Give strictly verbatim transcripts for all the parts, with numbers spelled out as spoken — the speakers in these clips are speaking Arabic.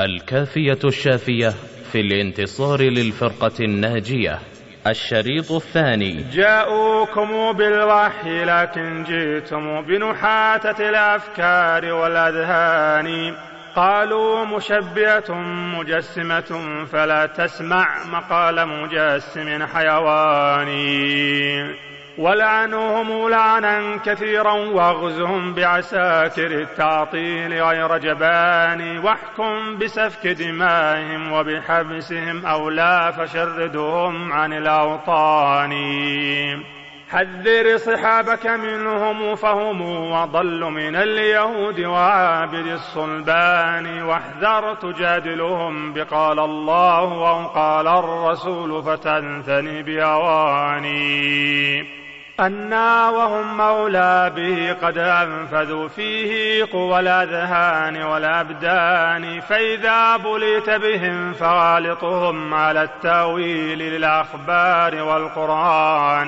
الكافية الشافية في الانتصار للفرقة الناجية. الشريط الثاني. جاءوكم بالوحي لكن جئتم بنحاتة الأفكار والأذهان. قالوا مشبهة مجسمة فلا تسمع مقال مجسم حيواني. ولعنهم لعنا كثيرا واغزهم بعساكر التعطيل غير جبان. واحكم بسفك دمائهم وبحبسهم أو لا فشردهم عن الأوطان. حذر صحابك منهم فهم وضل من اليهود وعابد الصلبان. واحذر تجادلهم بقال الله أو قال الرسول فتنثني بأواني. أنا وهم مولى به قد أنفذوا فيه قوى الأذهان والأبدان. فإذا بليت بهم فغالطهم على التأويل للأخبار والقرآن.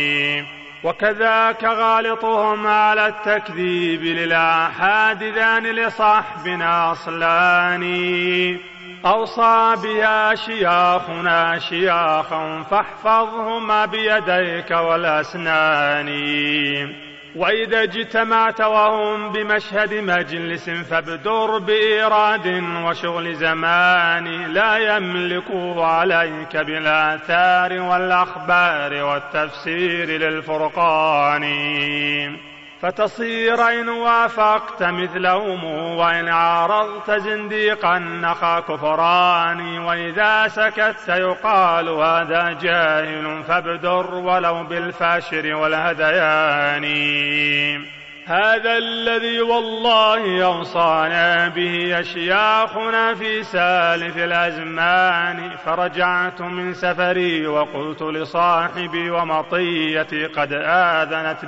وكذاك غالطهم على التكذيب للآحاد ذان لصحبنا أصلان. أوصى بها شياخنا شياخا فاحفظهما بيديك والأسنان. وإذا اجتمعت وهم بمشهد مجلس فابدر بإيراد وشغل زمان. لا يملكوا عليك بالآثار والأخبار والتفسير للفرقان. فتصير إن وافقت مثلهم وإن عارضت زنديقا نخا كفران. وإذا سكت يقال هذا جاهل فابدر ولو بالفاشر والهذيان. هذا الذي والله أوصانا به أشياخنا في سالف الأزمان. فرجعت من سفري وقلت لصاحبي ومطيتي قد آذنت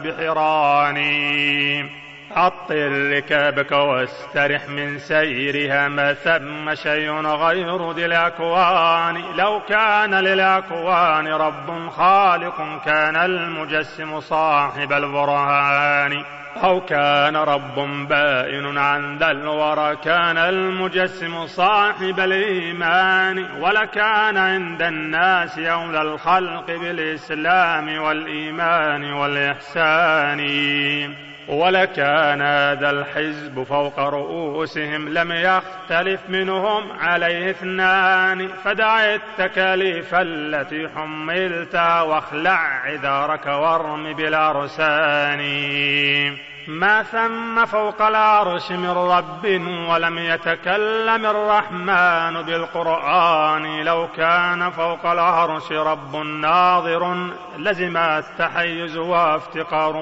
بحراني. عطل ركابك واسترح من سيرها ما ثم شيء غير ذي الأكوان. لو كان للأكوان رب خالق كان المجسم صاحب البرهان. أو كان رب بائن عن ذا الورى كان المجسم صاحب الإيمان. ولكان عند الناس أولى الخلق بالإسلام والإيمان والإحسان. ولكان هذا الحزب فوق رؤوسهم لم يختلف منهم عليه اثنان. فدع التكاليف التي حملتها واخلع عذارك وارم بالأرسان. ما ثم فوق العرش من رب ولم يتكلم الرحمن بالقرآن. لو كان فوق العرش رب ناظر لزم التحيز وافتقار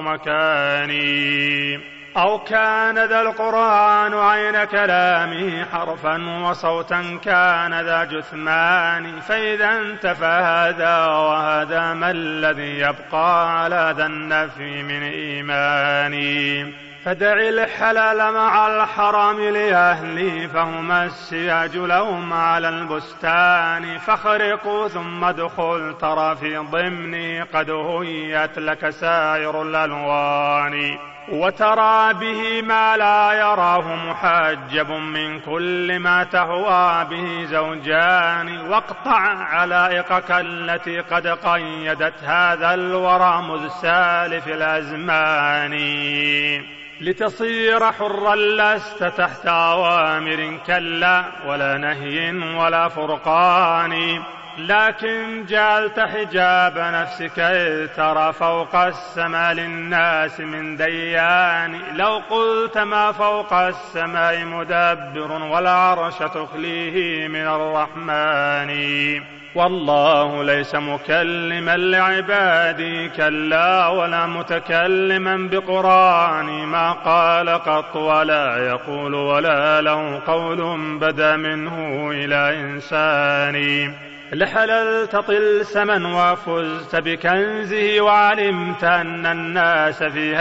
مكاني. أو كان ذا القرآن عين كلامه حرفا وصوتا كان ذا جثمان. فإذا انتفى هذا وهذا ما الذي يبقى على ذا النفي من إيماني. فدع الحلال مع الحرام لأهلي فهما السياج لهم على البستان. فاخرقوا ثم ادخل ترى في ضمني قد هيت لك سائر الألوان. وترى به ما لا يراه محجب من كل ما تهوى به زوجان. واقطع علائقك التي قد قيدت هذا الورى مذ سالف الأزمان. لتصير حرا لست تحت أوامر كلا ولا نهي ولا فرقان. لكن جعلت حجاب نفسك إذ ترى فوق السماء للناس من ديان. لو قلت ما فوق السماء مدبر والعرش تخليه من الرحمن. والله ليس مكلما لعبادي كلا ولا متكلما بقرآن. ما قال قط ولا يقول ولا له قول بدا منه إلى إنسان. لحللت طلسما وفزت بكنزه وعلمت أن الناس في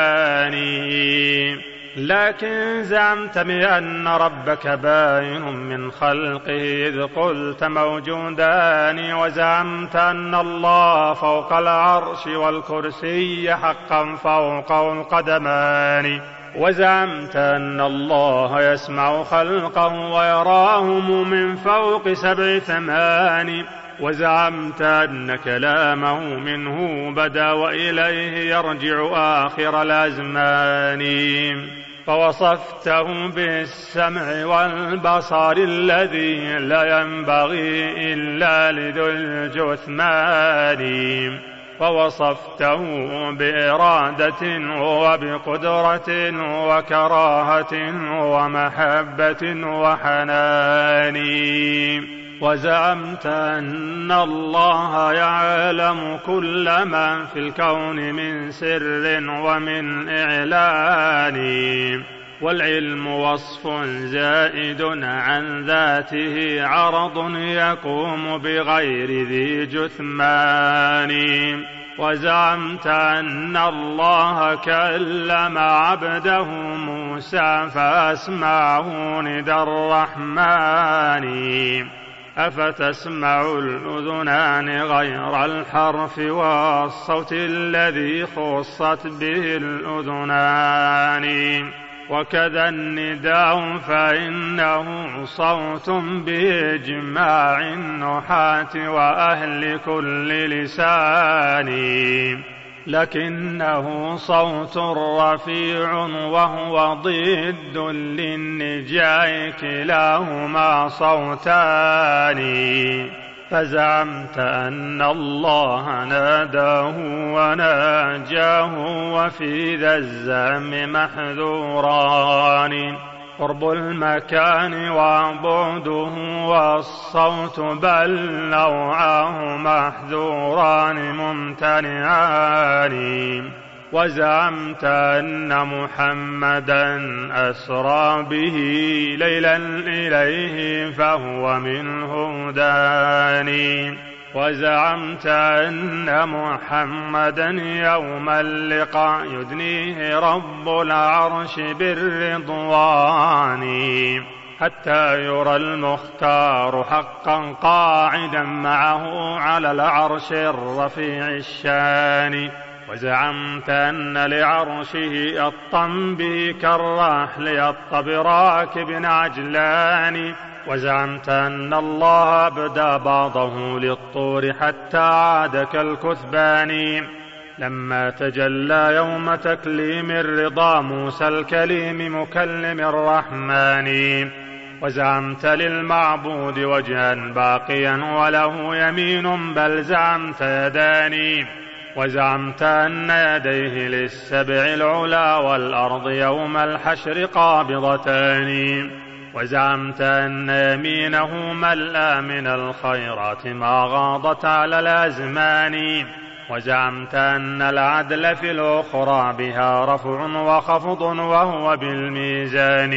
هذيان. لكن زعمت بأن ربك باين من خلقه إذ قلت موجودان. وزعمت أن الله فوق العرش والكرسي حقا فوق القدمان. وزعمت أن الله يسمع خلقه ويراهم من فوق سبع ثمان، وزعمت أن كلامه منه بدا وإليه يرجع آخر الأزمان، فوصفته بالسمع والبصر الذي لا ينبغي إلا لذو الجثمان، فوصفته بإرادة وبقدرة وكراهة ومحبة وحنان، وزعمت أن الله يعلم كل ما في الكون من سر ومن إعلان، والعلم وصف زائد عن ذاته عرض يقوم بغير ذي جثمان، وزعمت أن الله كلم عبده موسى فأسمعه ندى الرحمن، أفتسمع الأذنان غير الحرف والصوت الذي خصت به الأذنان، وكذا النداء فإنه صوت بإجماع النحاة وأهل كل لسان، لكنه صوت رفيع وهو ضد للنجاء كلاهما صوتان، فزعمت أن الله ناداه وناجاه وفي ذا الزعم محذوران، قرب المكان وبعده والصوت بل نوعاه محذوران ممتنعان، وزعمت أن محمدا أسرى به ليلا إليه فهو منه داني، وزعمت أن محمدا يوم اللقاء يدنيه رب العرش بالرضوان، حتى يرى المختار حقا قاعدا معه على العرش الرفيع الشان، وزعمت أن لعرشه الطم به كالرحل يطب راكب عجلان، وزعمت أن الله أبدى بعضه للطور حتى عاد كالكثبان، لما تجلى يوم تكليم الرضا موسى الكليم مكلم الرحمن، وزعمت للمعبود وجها باقيا وله يمين بل زعمت يداني، وزعمت أن يديه للسبع العلا والأرض يوم الحشر قابضتان، وزعمت أن يمينه ملأ من الخيرات ما غاضت على الأزمان، وزعمت أن العدل في الأخرى بها رفع وخفض وهو بالميزان،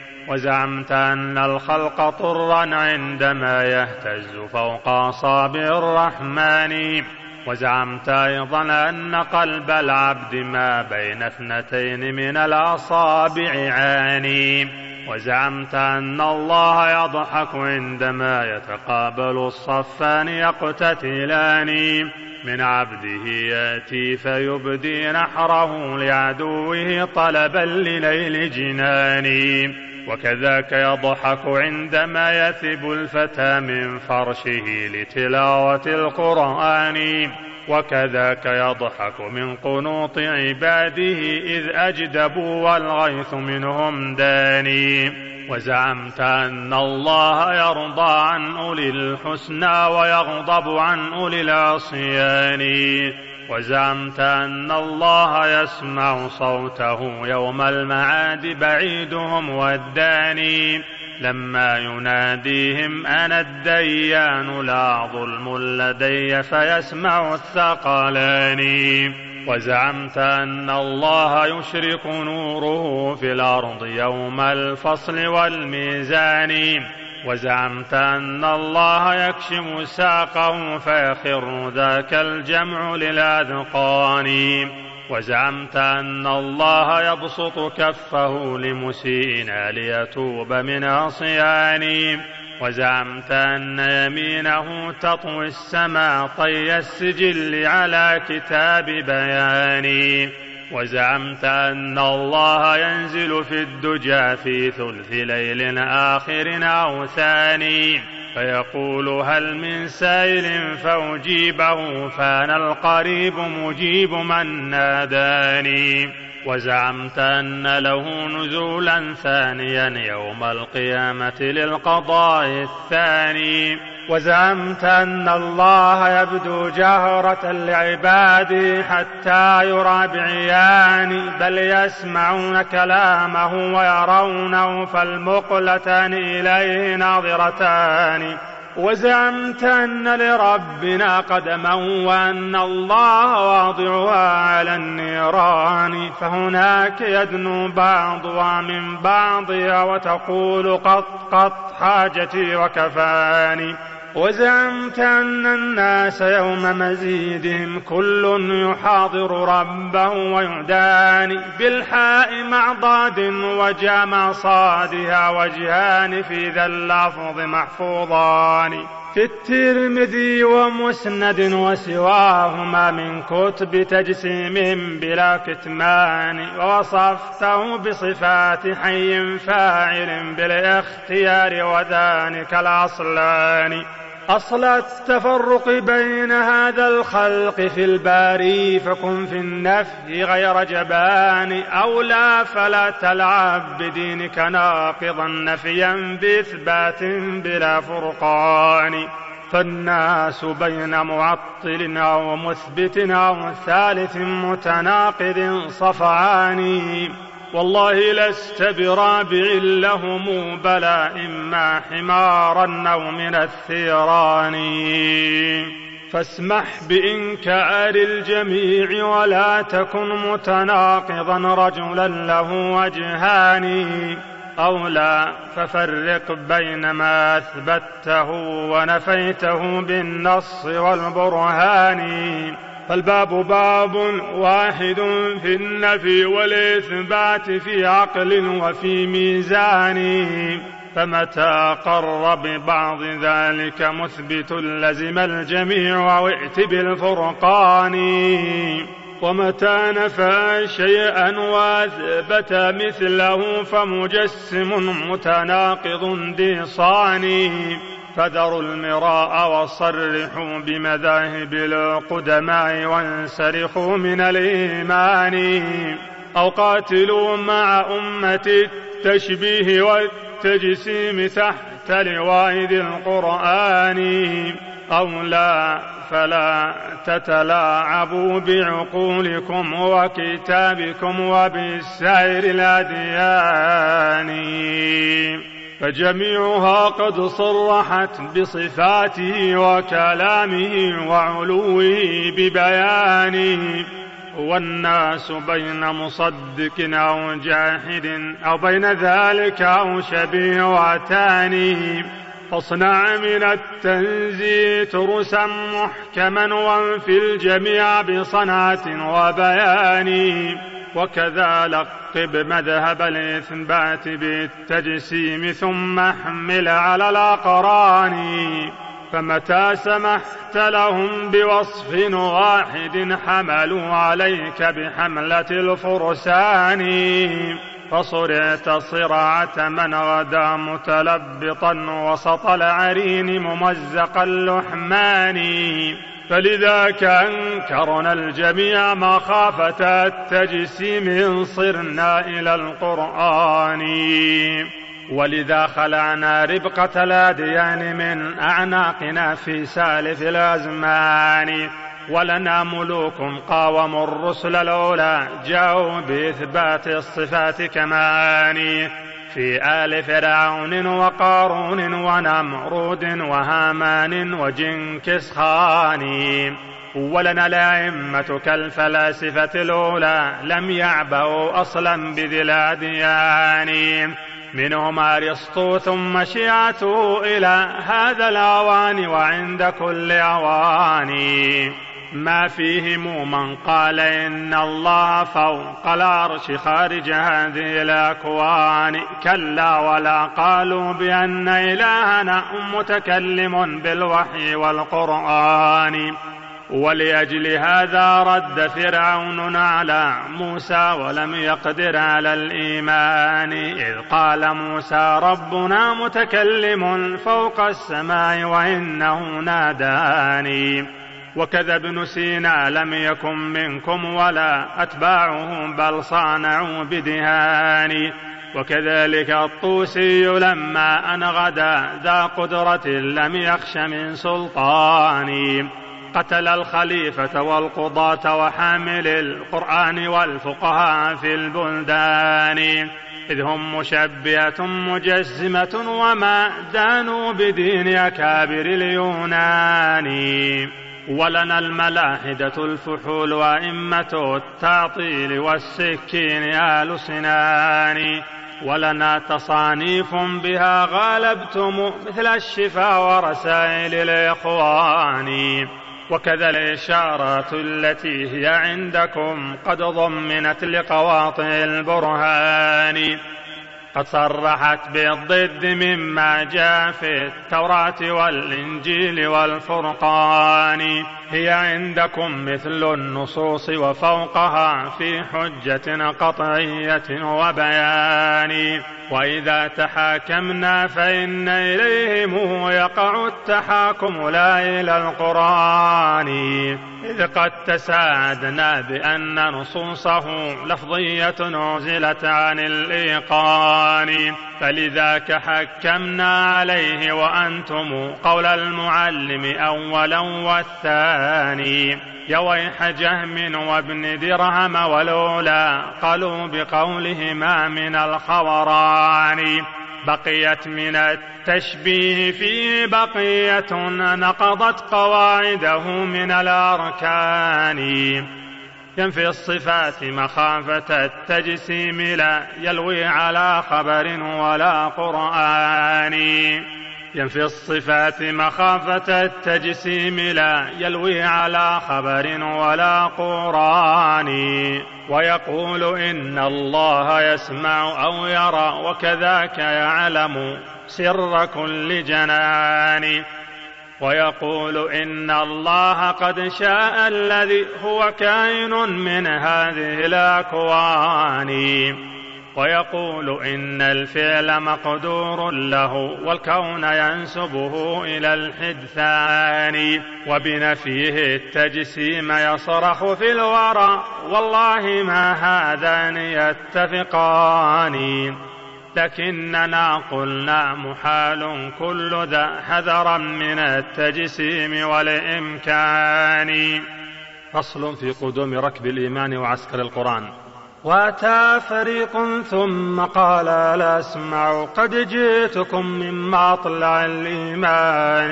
وزعمت أن الخلق طرا عندما يهتز فوق أصابع الرحمن، وزعمت أيضا أن قلب العبد ما بين اثنتين من الأصابع عاني، وزعمت أن الله يضحك عندما يتقابل الصفان يقتتلان، من عبده يأتي فيبدي نحره لعدوه طلبا لنيل جنان، وكذاك يضحك عندما يثب الفتى من فرشه لتلاوة القرآن، وكذاك يضحك من قنوط عباده إذ أجدبوا والغيث منهم داني، وزعمت أن الله يرضى عن أولي الحسنى ويغضب عن أولي العصيان، وزعمت أن الله يسمع صوته يوم المعاد بعيدهم والداني، لما يناديهم أنا الديان لا ظلم لدي فيسمع الثقلان، وزعمت أن الله يشرق نوره في الأرض يوم الفصل والميزان، وزعمت أن الله يكشم ساقه فيخر ذاك الجمع للأذقان، وزعمت أن الله يبسط كفه لمسيئنا ليتوب من عصيان، وزعمت أن يمينه تطوي السماء طي السجل على كتاب بيان، وزعمت أن الله ينزل في الدجى في ثلث ليل آخر أو ثاني فيقول هل من سائل فأجيبه فأنا القريب مجيب من ناداني. وزعمت أن له نزولا ثانيا يوم القيامة للقضاء الثاني. وزعمت أن الله يبدو جهرة لعباده حتى يرى بعيان بل يسمعون كلامه ويرونه فالمقلتان إليه ناظرتان. وزعمت أن لربنا قدما وأن الله واضعها على النيران فهناك يدنو بعضها من بعضها وتقول قط قط حاجتي وكفاني. وزعمت أن الناس يوم مزيدهم كل يحاضر ربه ويداني بالحاء مع ضاد وجمع صادها وجهان في ذا اللفظ محفوظان في الترمذي ومسند وسواهما من كتب تجسيم بلا كتمان. ووصفته بصفات حي فاعل بالاختيار وذلك الأصلان. أصل التفرق بين هذا الخلق في الباري فكن في النفي غير جبان أو لا فلا تلعب بدينك ناقضا نفيا بإثبات بلا فرقان. فالناس بين معطل أو مثبت أو ثالث متناقض صفعان والله لست برابع لهم بلا إما حمارا أو من الثيران. فاسمح بإنكار الجميع ولا تكن متناقضا رجلا له وجهان أو لا ففرق بين ما أثبته ونفيته بالنص والبرهان. فالباب باب واحد في النفي والإثبات في عقل وفي ميزان. فمتى قر ببعض ذلك مثبت لزم الجميع وائت بالفرقان. ومتى نفى شيئا واثبت مثله فمجسم متناقض ديصان. فذروا المراء وصرحوا بمذاهب القدماء وانسرخوا من الإيمان. أو قاتلوا مع أمة التشبيه والتجسيم تحت لواء ذي القرآن. أو لا فلا تتلاعبوا بعقولكم وكتابكم وبسائر الأديان فجميعها قد صرحت بصفاته وكلامه وعلوه ببيانه. والناس بين مصدق أو جاحد أو بين ذلك أو شبيهتان. فاصنع من التنزيه ترسا محكما وانفي الجميع بصنعة وبيان. وكذا لقب مذهب الإثبات بالتجسيم ثم احمل على الأقران. فمتى سمحت لهم بوصف واحد حملوا عليك بحملة الفرسان. فصرعت صراعة من غدا متلبطا وسط العرين ممزق اللحمان. فلذاك أنكرنا الجميع مخافة التجسيم إن صرنا إلى القرآن. ولذا خلعنا ربقة الأديان من أعناقنا في سالف الأزمان. ولنا ملوك قاوموا الرسل الأولى جاءوا بإثبات الصفات كمان. في آل فرعون وقارون ونمرود وهامان وجنكس خان. ولنا الأئمة كالفلاسفة الأولى لم يعبأوا أصلا بذي الأديان. منهم أرسطو ثم شيعته إلى هذا الأوان وعند كل أوان. ما فيهم من قال إن الله فوق العرش خارج هذه الأكوان. كلا ولا قالوا بأن إلهنا متكلم بالوحي والقرآن. ولأجل هذا رد فرعون على موسى ولم يقدر على الإيمان، إذ قال موسى ربنا متكلم فوق السماء وإنه ناداني. وكذا ابن سينا لم يكن منكم ولا أتباعه بل صانعوا بدهان. وكذلك الطوسي لما أن غدا ذا قدرة لم يخش من سلطان، قتل الخليفة والقضاة وحامل القرآن والفقهاء في البلدان، إذ هم مشبهة مجسمة وما دانوا بدين أكابر اليونان. ولنا الملاحدة الفحول وإمة التعطيل والسكين آل سنان، ولنا تصانيف بها غالبتم مثل الشفا ورسائل الإخوان. وكذا الإشارات التي هي عندكم قد ضمنت لقواطع البرهان، قد صرحت بالضد مما جاء في التوراة والإنجيل والفرقان، هي عندكم مثل النصوص وفوقها في حجة قطعية وبيان. وإذا تحاكمنا فإن إليهم يقع التحاكم لا إلى القرآن، إذ قد تساعدنا بأن نصوصه لفظية نزلت عن الإيقان، فلذاك حكمنا عليه وأنتم قول المعلم أولا والثاني. يا ويح جهم وابن درهم والأولى قالوا بقولهما من الخوران، بقيت من التشبيه فيه بقية نقضت قواعده من الأركان. ينفي الصفات مخافة التجسيم لا يلوي على خبر ولا قرآن، ينفي الصفات مخافة التجسيم لا يلوي على خبر ولا قرآن. ويقول إن الله يسمع أو يرى وكذاك يعلم سر كل جنان. ويقول إن الله قد شاء الذي هو كائن من هذه الأكوان. ويقول إن الفعل مقدور له والكون ينسبه إلى الحدثان. وبنفيه التجسيم يصرخ في الورى والله ما هذان يتفقان، لكننا قلنا محال كل ذا حذرا من التجسيم والإمكان. فصل في قدوم ركب الإيمان وعسكر القرآن. وأتى فريق ثم قال لا أسمع قد جئتكم من مطلع الإيمان،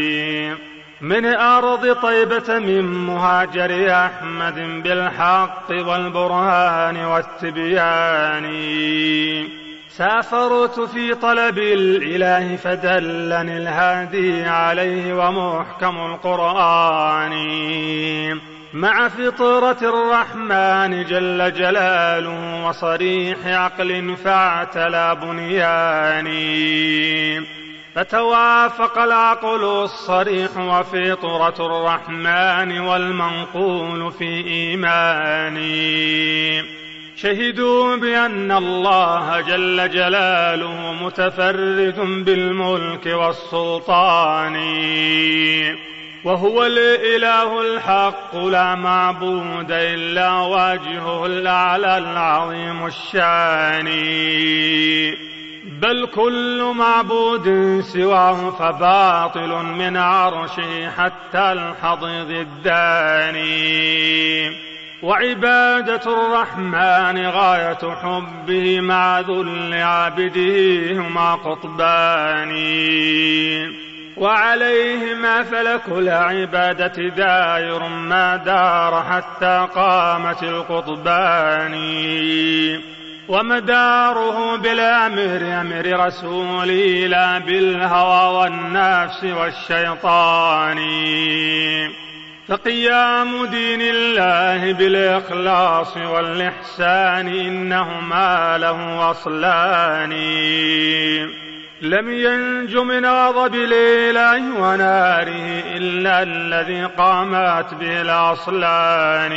من أرض طيبة من مهاجر أحمد بالحق والبرهان والتبيان. سافرت في طلب الإله فدلني الهادي عليه ومحكم القرآن، مع فطرة الرحمن جل جلاله وصريح عقل فاعتلى بنياني. فتوافق العقل الصريح وفطرة الرحمن والمنقول في إيماني. شهدوا بأن الله جل جلاله متفرد بالملك والسلطان، وهو الإله الحق لا معبود إلا وجهه الأعلى العظيم الشان، بل كل معبود سواه فباطل من عرشه حتى الحضيض الداني. وعبادة الرحمن غاية حبه مع ذل عبده هما قطبان، وعليهما فلك العبادة دائر ما دار حتى قامت القطبان. ومداره بالأمر أمر رسوله لا بالهوى والنفس والشيطان. فقيام دين الله بالإخلاص والإحسان إنهما له أصلان. لم ينج من غضب الإله وناره إلا الذي قامت به الأصلان.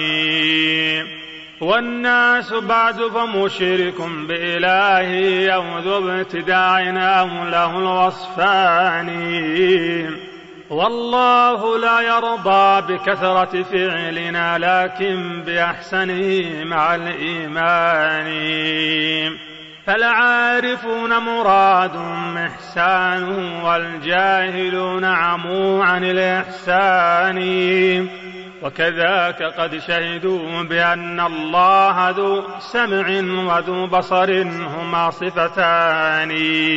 والناس بعد فمشرك بإلهه أو ذو ابتداع أو له الوصفان. والله لا يرضى بكثرة فعلنا لكن بأحسنه مع الإيمان. فالعارفون مراد إحسانه والجاهلون عموا عن الإحسان. وكذاك قد شهدوا بأن الله ذو سمع وذو بصر هما صفتان.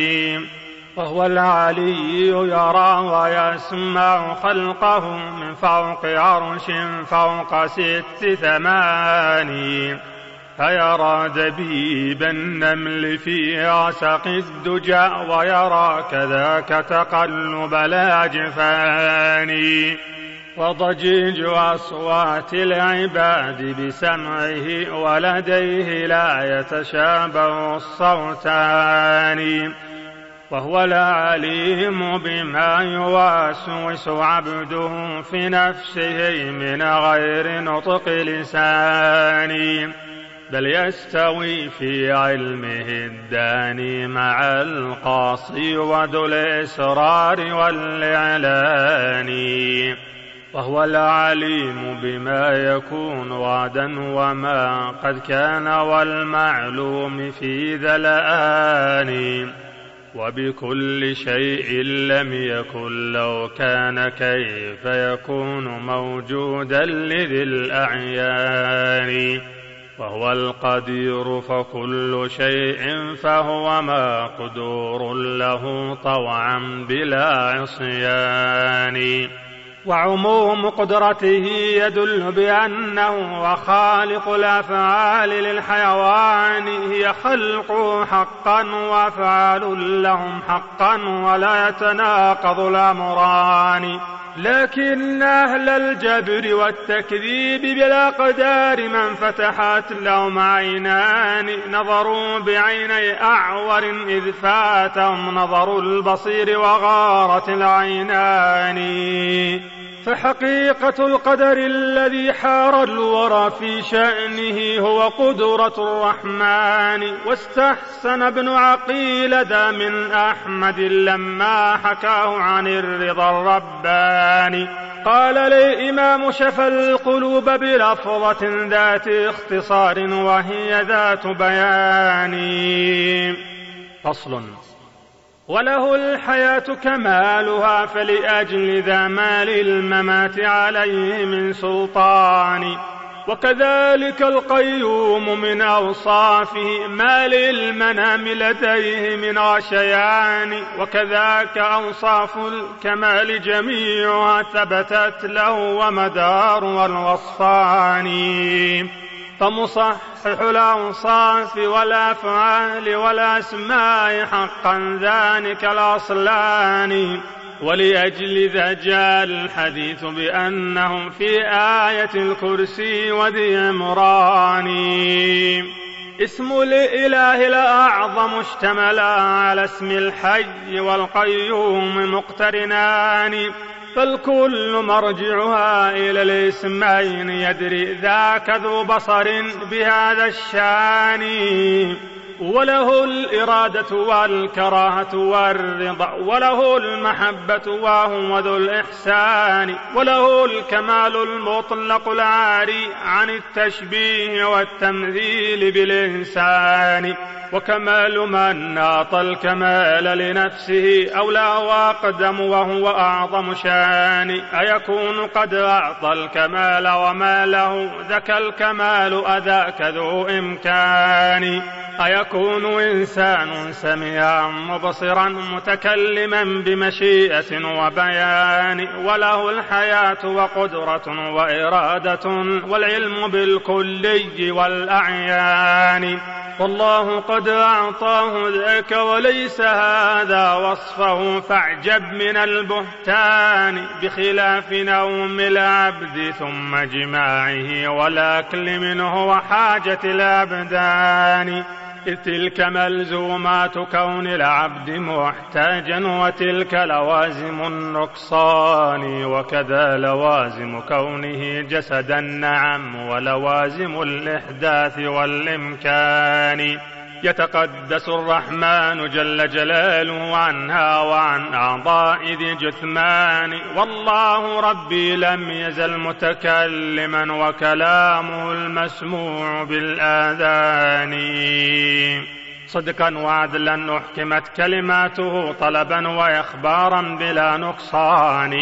وهو العلي يرى ويسمع خلقه من فوق عرش فوق ست ثماني. فيرى دبيب النمل في عسق الدجى ويرى كذاك تقلب الأجفان. وضجيج أصوات العباد بسمعه ولديه لا يتشابه الصوتان. وهو العليم بما يوسوس عبده في نفسه من غير نطق لسان. بل يستوي في علمه الداني مع القاصي وذو الإسرار والإعلان. وهو العليم بما يكون غدا وما قد كان والمعلوم في ذا الآن. وبكل شيء لم يكن لو كان كيف يكون موجودا لذي الأعيان. وهو القدير فكل شيء فهو مقدور له طوعا بلا عصيان. وعموم قدرته يدل بأنه وخالق الأفعال للحيوان هي خلقه حقا وأفعال لهم حقا ولا يتناقض الأمران. لكن أهل الجبر والتكذيب بالأقدار من فتحت لهم عينان نظروا بعيني أعور إذ فاتهم نظر البصير وغارت العينان. فحقيقة القدر الذي حار الورى في شأنه هو قدرة الرحمن. واستحسن ابن عقيل ذا من أحمد لما حكاه عن الرضا الرباني. قال لي إمام شفى القلوب بلفظة ذات اختصار وهي ذات بيان. فصل. وله الحياة كمالها فلأجل ذا مال الممات عليه من سلطان. وكذلك القيوم من أوصافه ما للمنام لديه من غشيان. وكذاك أوصاف الكمال جميعها ثبتت له ومدار الوصفان. فمصحح الأوصاف والأفعال والأسماء حقا ذلك الأصلان. ولأجل ذا جاء الحديث بأنهم في آية الكرسي وذي عمران. اسم الإله الأعظم اشتمل على اسم الحي والقيوم مقترنان. فالكل مرجعها إلى الاسمين يدري ذاك ذو بصر بهذا الشان. وله الإرادة والكراهة والرضا وله المحبة وهو ذو الإحسان. وله الكمال المطلق العاري عن التشبيه والتمثيل بالإنسان. وكمال من ناط الكمال لنفسه أولى وأقدم وهو أعظم شان. أيكون قد أعطى الكمال وما له ذاك الكمال أذاك ذو إمكان. أيكون إنسان سميعا مبصرا متكلما بمشيئة وبيان. وله الحياة وقدرة وإرادة والعلم بالكلي والأعيان. والله قد أعطاه ذاك وليس هذا وصفه فاعجب من البهتان. بخلاف نوم العبد ثم جماعه والأكل منه وحاجة الأبدان. إذ تلك ملزومات كون العبد محتاجا، وتلك لوازم النقصان، وكذا لوازم كونه جسدا نعم، ولوازم الإحداث والإمكان. يتقدس الرحمن جل جلاله عنها وعن أعضاء ذي جثمان، والله ربي لم يزل متكلما، وكلامه المسموع بالآذان. صدقا وعدلا أحكمت كلماته، طلبا وإخبارا بلا نقصان،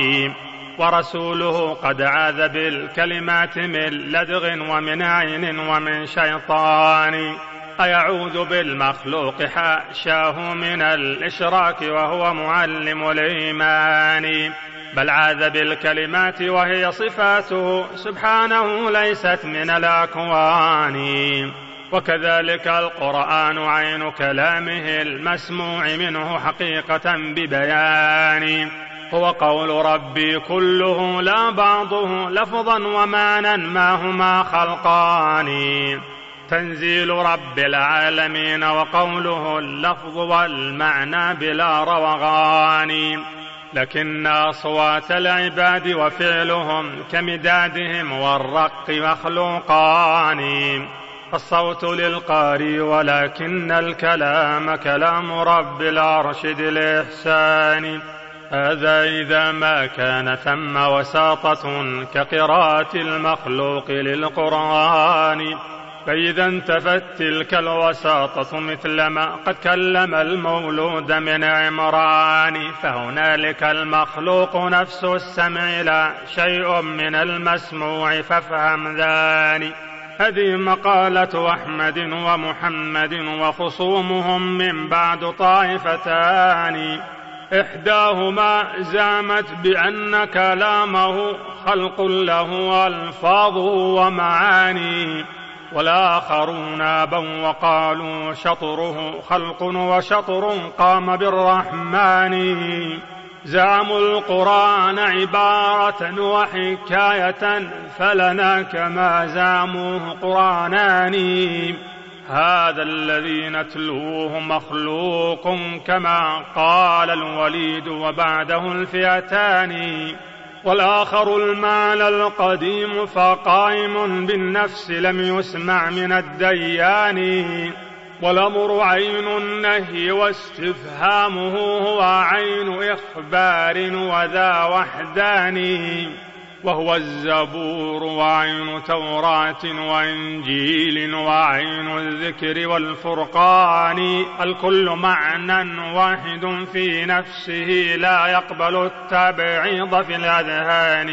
ورسوله قد عاذ بالكلمات من لدغ ومن عين ومن شيطان. أيعوذ بالمخلوق حاشاه من الإشراك، وهو معلم الإيمان، بل عاذ بالكلمات وهي صفاته سبحانه ليست من الأكوان. وكذلك القرآن عين كلامه المسموع منه حقيقة ببيان، هو قول ربي كله لا بعضه، لفظا ومعنى ما هما خلقان. تنزيل رب العالمين، وقوله اللفظ والمعنى بلا روغان. لكن أصوات العباد وفعلهم كمدادهم والرق مخلوقان. الصوت للقارئ ولكن الكلام كلام رب العرش ذي الإحسان. هذا إذا ما كان ثم وساطة كقراءة المخلوق للقرآن، فإذا انتفت تلك الوساطة مثلما قد كلم المولود من عمران، فهنالك المخلوق نفس السمع لا شيء من المسموع، فافهم ذلك. هذه مقالة أحمد ومحمد، وخصومهم من بعد طائفتان، إحداهما زعمت بأن كلامه خلق له ألفاظ ومعاني، والآخرون أبوا وقالوا شطره خلق وشطر قام بالرحمن. زعموا القرآن عبارة وحكاية، فلنا كما زعموه قرآنان. هذا الذي نتلوه مخلوق كما قال الوليد وبعده الفئتان، والآخر المعنى القديم فقائم بالنفس لم يسمع من الديان. والأمر عين النهي واستفهامه هو عين إخبار وذا وحدان، وهو الزبور وعين توراة وإنجيل وعين الذكر والفرقان، الكل معنى واحد في نفسه لا يقبل التبعيض في الأذهان.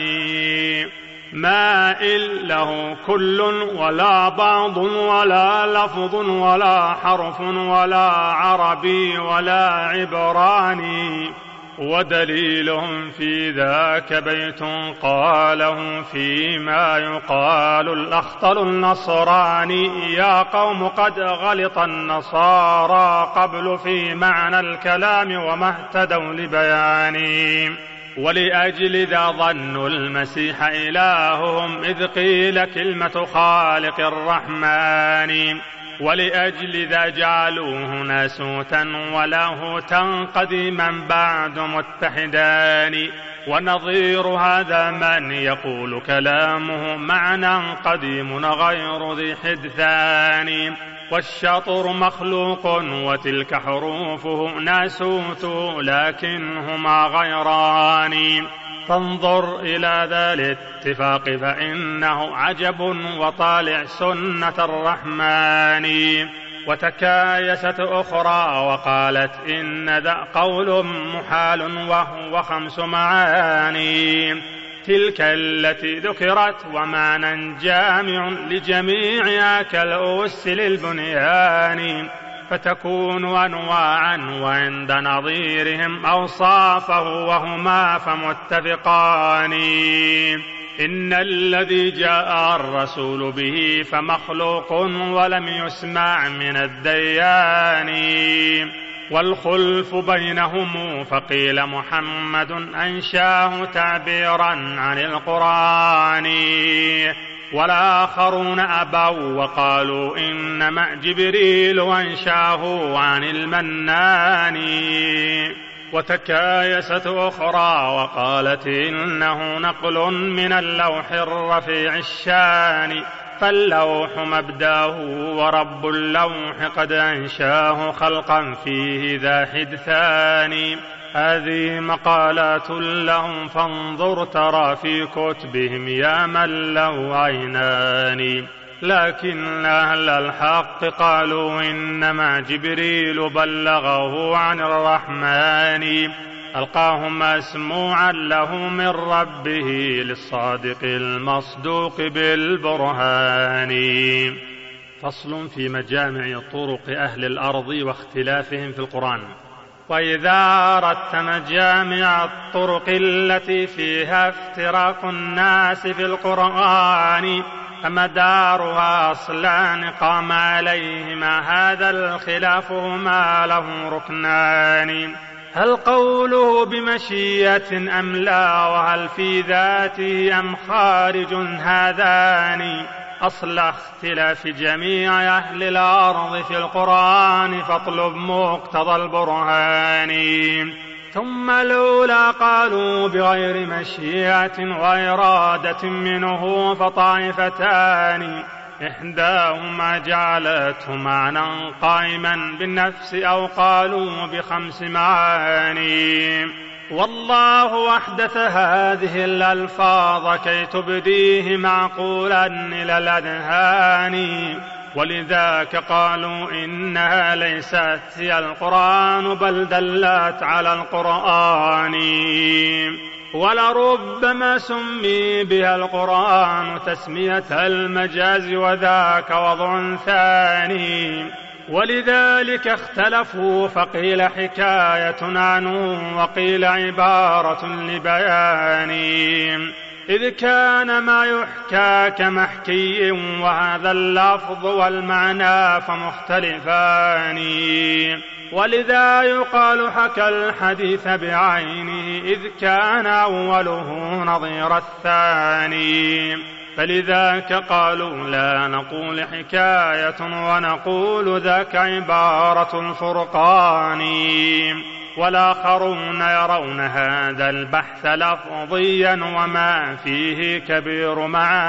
مائل له كل ولا بعض ولا لفظ ولا حرف ولا عربي ولا عبراني، ودليلهم في ذاك بيت قاله فيما يقال الأخطل النصراني. يا قوم قد غلط النصارى قبل في معنى الكلام وما اهتدوا لبيانه، ولأجل ذا ظنوا المسيح إلههم إذ قيل كلمة خالق الرحمن، ولأجل ذا جعلوه ناسوتا ولاهوتا قديما بعد متحدان. ونظير هذا من يقول كلامه معنى قديم غير ذي حدثان، والشطر مخلوق وتلك حروفه ناسوت لكنهما غيران. فانظر إلى ذا الاتفاق فإنه عجب وطالع سنة الرحمن. وتكايست أخرى وقالت إن ذا قول محال وهو خمس معاني، تلك التي ذكرت ومعنى جامع لجميعها كالأس للبنيان، فتكون أنواعا وعند نظيرهم أوصافه وهما فمتفقان. إن الذي جاء الرسول به فمخلوق ولم يسمع من الديان، والخلف بينهم فقيل محمد أنشاه تعبيرا عن القرآن. والآخرون أبوا وقالوا إنما جبريل وانشاه عن المنان. وتكايست أخرى وقالت إنه نقل من اللوح الرفيع الشان، فاللوح مبداه ورب اللوح قد أنشاه خلقا فيه ذا حدثان. هذه مقالات لهم فانظر ترى في كتبهم يا من له عينان. لكن أهل الحق قالوا إنما جبريل بلغه عن الرحمن، ألقاه مسموعا له من ربه للصادق المصدوق بالبرهان. فصل في مجامع طرق أهل الأرض واختلافهم في القرآن. وإذا أردت مجامع الطرق التي فيها افتراق الناس في القرآن فمدارها أصلان قام عليهما هذا الخلاف هما له ركنان. هل قوله بمشيئة أم لا، وهل في ذاته أم خارج، هذان أصل اختلاف جميع أهل الأرض في القرآن، فاطلب مقتضى البرهان. ثم الأولى قالوا بغير مشيئة وإرادة منه فطائفتان، إحداهما جعلته معنى قائما بالنفس أو قالوا بخمس معاني. والله أحدث هذه الألفاظ كي تبديه معقولا إلى الأذهان، ولذاك قالوا إنها ليست هي القرآن بل دلت على القرآن. ولربما سمي بها القرآن تسمية المجاز وذاك وضع ثاني، ولذلك اختلفوا فقيل حكاية عنه وقيل عبارة لبيان، إذ كان ما يحكى كمحكي وهذا اللفظ والمعنى فمختلفان. ولذا يقال حكى الحديث بعينه إذ كان أوله نظير الثاني، فلذاك قالوا لا نقول حكاية ونقول ذاك عبارة الفرقان. والآخرون يرون هذا البحث لفظيا وما فيه كبير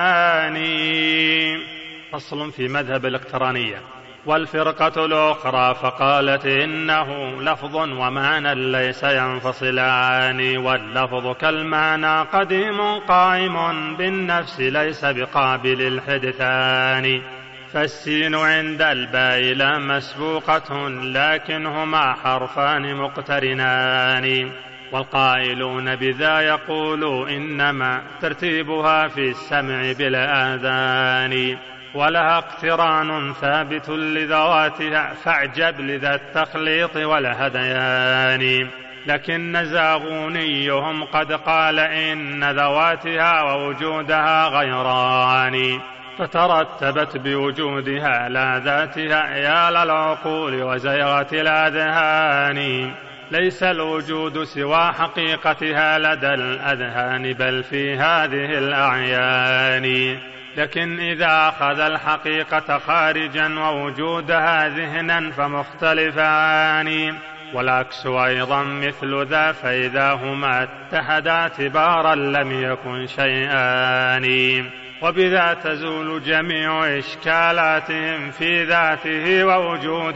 معاني. فصل في مذهب الاقترانية. والفرقة الأخرى فقالت إنه لفظ ومعنى ليس ينفصلان، واللفظ كالمعنى قديم قائم بالنفس ليس بقابل الحدثان. فالسين عند الباء لا مسبوقة لكنهما حرفان مقترنان. والقائلون بذا يقولوا إنما ترتيبها في السمع بالآذان، ولها اقتران ثابت لذواتها فاعجب لذا التخليط والهذيان. لكن زاغونيهم قد قال إن ذواتها ووجودها غيران، فترتبت بوجودها لا ذاتها يا للعقول وزيغة الأذهان. ليس الوجود سوى حقيقتها لدى الأذهان بل في هذه الأعيان. لكن إذا أخذ الحقيقة خارجا ووجودها ذهنا فمختلفان، والعكس أيضا مثل ذا، فإذا هما اتحدا اعتبارا لم يكن شيئان. وبذا تزول جميع إشكالاتهم في ذاته ووجود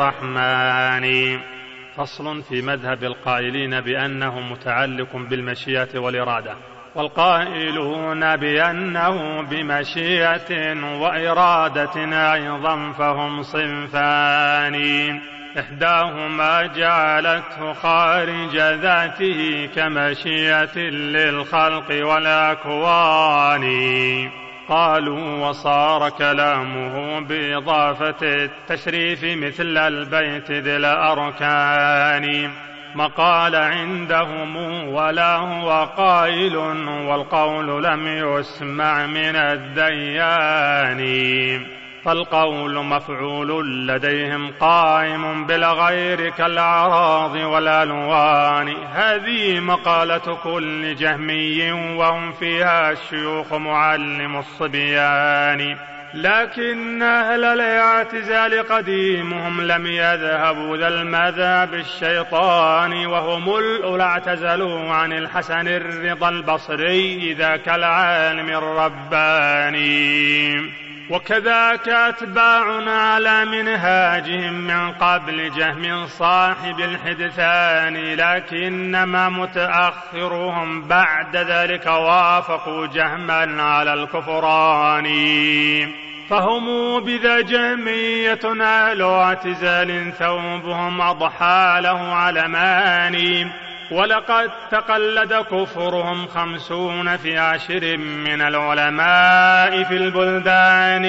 الرحمن. فصل في مذهب القائلين بأنه متعلق بالمشيئة والإرادة. والقائلون بأنه بمشيئة وإرادة أيضا فهم صنفان، إحداهما جعلته خارج ذاته كمشيئة للخلق والأكوان. قالوا وصار كلامه بإضافة التشريف مثل البيت ذي الأركان. مقال عندهم ولا هو قائل، والقول لم يسمع من الديان. فالقول مفعول لديهم قائم بالغير كالأعراض والألوان. هذه مقالة كل جهمي وهم فيها الشيوخ معلم الصبيان. لكن أهل الاعتزال قديمهم لم يذهبوا ذا المذهب الشيطاني، وهم الأولى اعتزلوا عن الحسن الرضا البصري ذاك العالم الرباني. وكذاك أتباعنا على منهاجهم من قبل جهم صاحب الحدثان، لكنما متأخرهم بعد ذلك وافقوا جهما على الكفران. فهم بذا جهمية أهل اعتزال ثوبهم أضحى له علمان، ولقد تقلد كفرهم خمسون في عشر من العلماء في البلدان.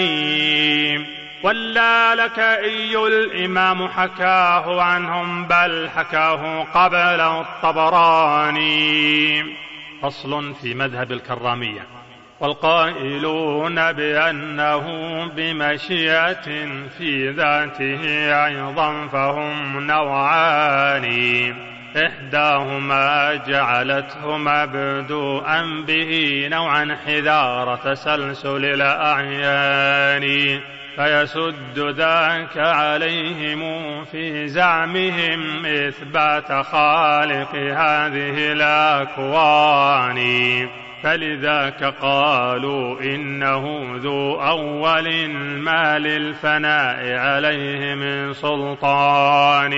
ولا لكائي الإمام حكاه عنهم بل حكاه قبله الطبراني. فصل في مذهب الكرامية. والقائلون بأنه بمشيئة في ذاته أيضا فهم نوعان، إحداهما جعلته مبدوءا به نوعا حذار تسلسل الأعيان، فيسد ذاك عليهم في زعمهم إثبات خالق هذه الأكوان. فلذاك قالوا إنه ذو أول ما للفناء عليه من سلطان،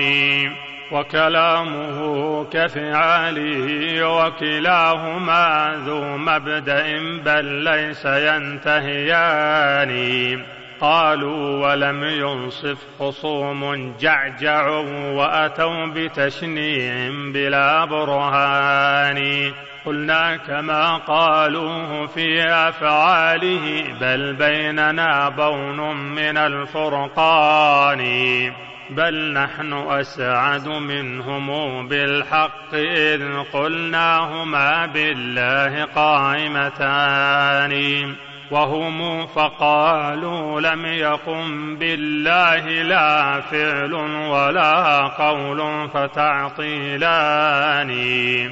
وكلامه كفعاله وكلاهما ذو مبدأ بل ليس ينتهيان. قالوا ولم ينصف خصوم جعجعوا وأتوا بتشنيع بلا برهان. قلنا كما قالوه في أفعاله بل بيننا بون من الفرقان، بل نحن أسعد منهم بالحق إذ قلناهما بالله قائمتان. وهم فقالوا لم يقم بالله لا فعل ولا قول فتعطيلان،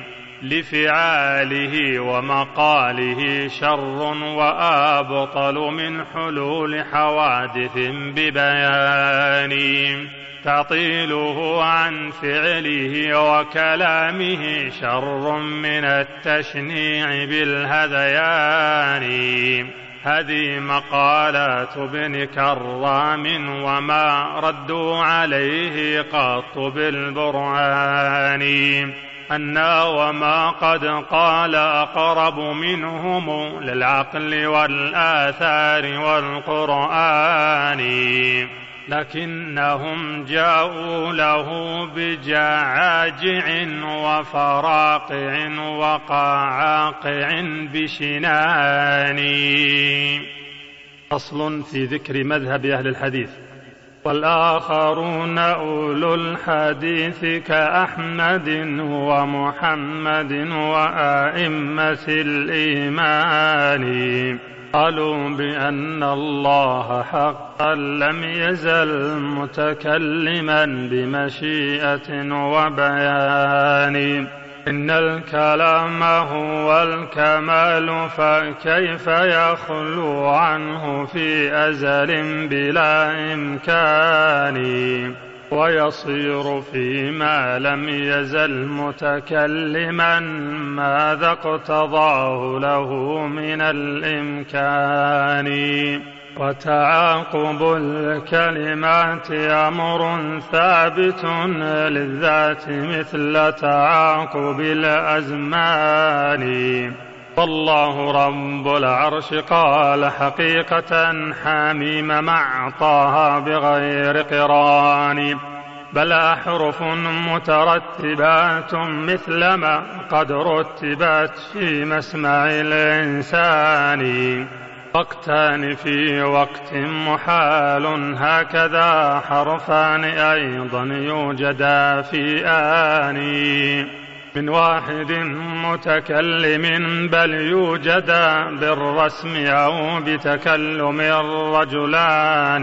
لفعاله ومقاله شر وأبطل من حلول حوادث ببيان. تعطيله عن فعله وكلامه شر من التشنيع بالهذيان. هذه مقالات ابن كرام وما ردوا عليه قط بالبرهان، أنا وما قد قال أقرب منهم للعقل والآثار والقرآن. لكنهم جاءوا له بجعاجع وفراقع وقعاقع بشنان. أصل في ذكر مذهب أهل الحديث. والآخرون أولو الحديث كأحمد ومحمد وآئمة الإيمان، قالوا بأن الله حقا لم يزل متكلما بمشيئة وبيان. إن الكلام هو الكمال فكيف يخلو عنه في أزل بلا إمكان، ويصير فيما لم يزل متكلما ماذا اقتضاه له من الإمكان. وتعاقب الكلمات أمر ثابت للذات مثل تعاقب الأزمان. والله رب العرش قال حقيقة حميم مع طه بغير قران، بل أحرف مترتبات مثلما قد رتبت في مسمع الإنسان. وقتان في وقت محال هكذا حرفان أيضا يوجدا في آن. من واحد متكلم، بل يوجد بالرسم أو بتكلم رجلان.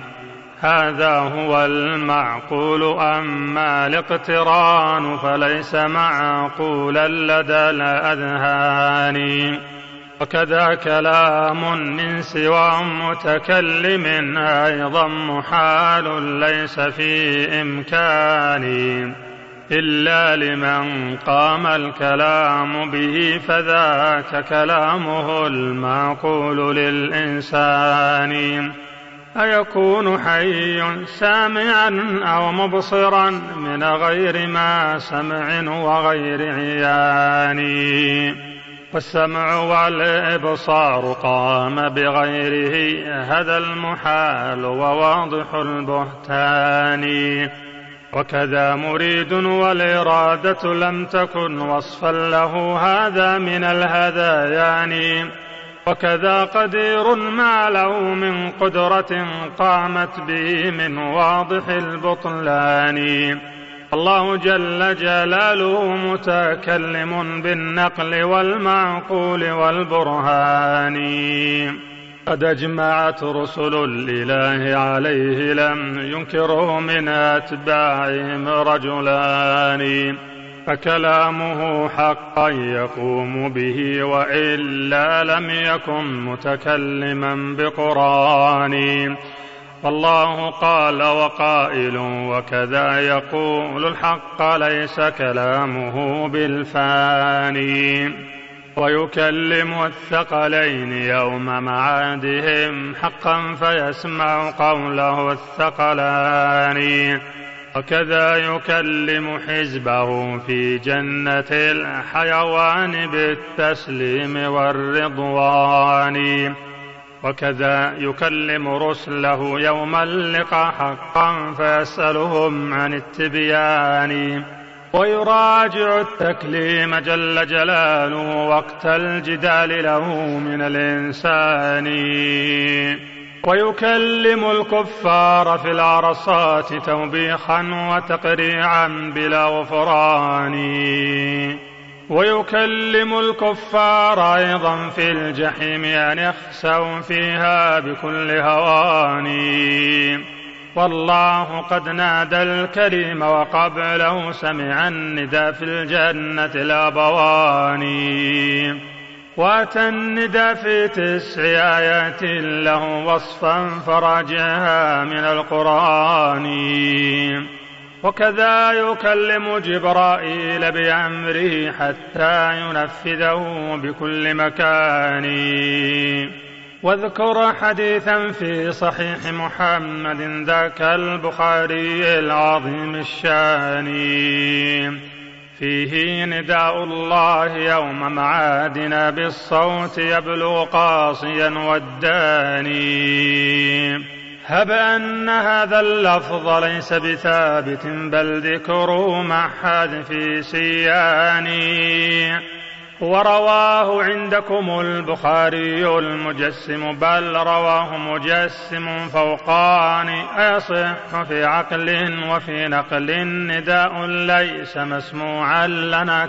هذا هو المعقول، أما الاقتران فليس معقولا لدى الأذهان. وكذا كلام من سوى متكلم أيضا محال ليس في إمكان، إلا لمن قام الكلام به، فذاك كلامه المعقول للإنسان. أيكون حي سامعا أو مبصرا من غير ما سمع وغير عيان؟ والسمع والإبصار قام بغيره، هذا المحال وواضح البهتان. وكذا مريد والإرادة لم تكن وصفا له، هذا من الهذيان. وكذا قدير ما له من قدرة قامت به من واضح البطلان. الله جل جلاله متكلم بالنقل والمعقول والبرهان. قد أجمعت رسل الإله عليه، لم ينكره من أتباعهم رجلان. فكلامه حقا يقوم به، وإلا لم يكن متكلما بقرآن. والله قال وقائل، وكذا يقول الحق ليس كلامه بالفاني. ويكلم الثقلين يوم معادهم حقا، فيسمع قوله الثقلان. وكذا يكلم حزبه في جنة الحيوان بالتسليم والرضوان. وكذا يكلم رسله يوم اللقاء حقا، فيسألهم عن التبيان. ويراجع التكليم جل جلاله وقت الجدال له من الإنسان. ويكلم الكفار في العرصات توبيخا وتقريعا بلا غفران. ويكلم الكفار أيضا في الجحيم أن يخسوا فيها بكل هوان. والله قد نادى الكريم وقبله سمع النداء في الجنة الأبوان. وأتى النداء في تسع آيات له وصفا، فراجعها من القرآن. وكذا يكلم جبرائيل بأمره حتى ينفذه بكل مكان. واذكر حديثا في صحيح محمد ذاك البخاري العظيم الشان، فيه نداء الله يوم معادنا بالصوت يبلغ قاصيا والداني. هب أن هذا اللفظ ليس بثابت، بل ذكره مع حذف سياني. ورواه عندكم البخاري المجسم، بل رواه مجسم فوقان. أيصح في عقل وفي نقل نداء ليس مسموعا لنا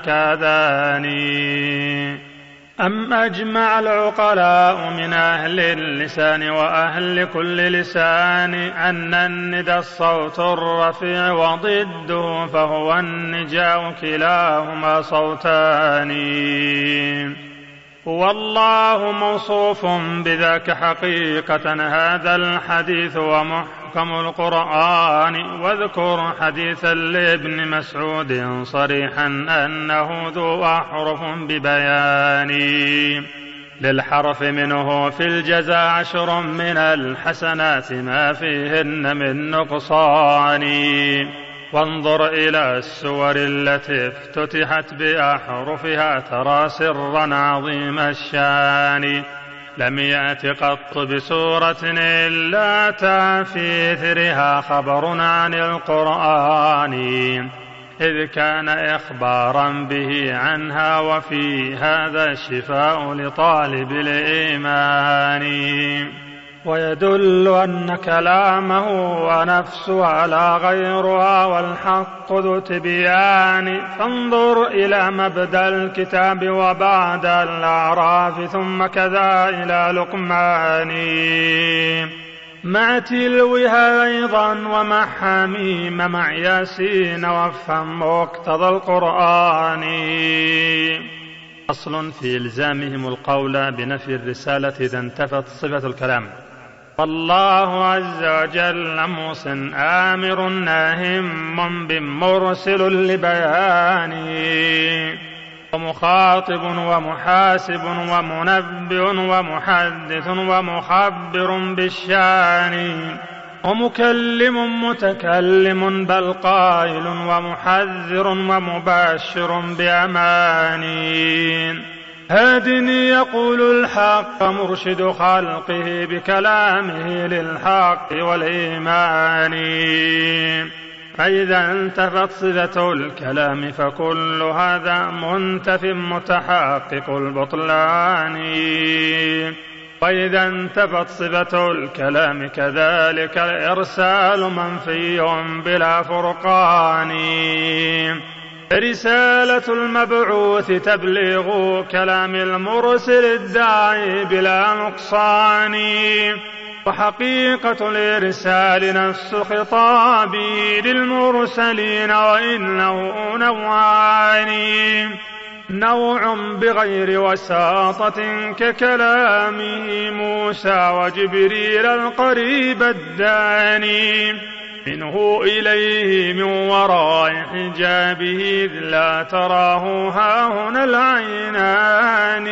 كاذاني. أم أجمع العقلاء من أهل اللسان وأهل كل لسان أن الندى الصوت الرفيع، وضده فهو النجاء، كلاهما صوتان. والله موصوف بذاك حقيقة، هذا الحديث ومحكم القرآن. واذكر حديثا لابن مسعود صريحا أنه ذو أحرف ببيان. للحرف منه في الجزاء عشر من الحسنات ما فيهن من نقصان. وانظر إلى السور التي افتتحت بأحرفها ترى سرا عظيم الشان. لم يأت قط بسورة إلا أتى في إثرها خبر عن القرآن، إذ كان إخبارا به عنها، وفي هذا الشفاء لطالب الإيمان. ويدل أن كلامه ونفسها لا غيرها والحق ذو تبيان. فانظر إلى مبدأ الكتاب وبعد الأعراف ثم كذا إلى لقمان مع تلوها أيضا ومع حميم مع ياسين وافهم مقتضى القرآن. أصل في إلزامهم القول بنفي الرسالة إذا انتفت صفة الكلام. والله عز وجل موصٍ آمر ناهم بمرسل لبيانه ومخاطب ومحاسب ومنبئ ومحدث ومخبر بالشان ومكلم متكلم بل قائل ومحذر ومبشر بأمانين هاد يقول الحق مرشد خلقه بكلامه للحق والإيمان. فإذا انتفت صفة الكلام فكل هذا منتف متحقق البطلان. وإذا انتفت صفة الكلام كذلك الإرسال منفي بلا فرقان. رسالة المبعوث تبليغ كلام المرسل الداعي بلا نقصان. وحقيقة الإرسال نفس خطابي للمرسلين وإنه نوعان. نوع بغير وساطة ككلامه موسى وجبريل القريب الداني منه إليه من وراء حجابه إذ لا تراه هاهنا العينان.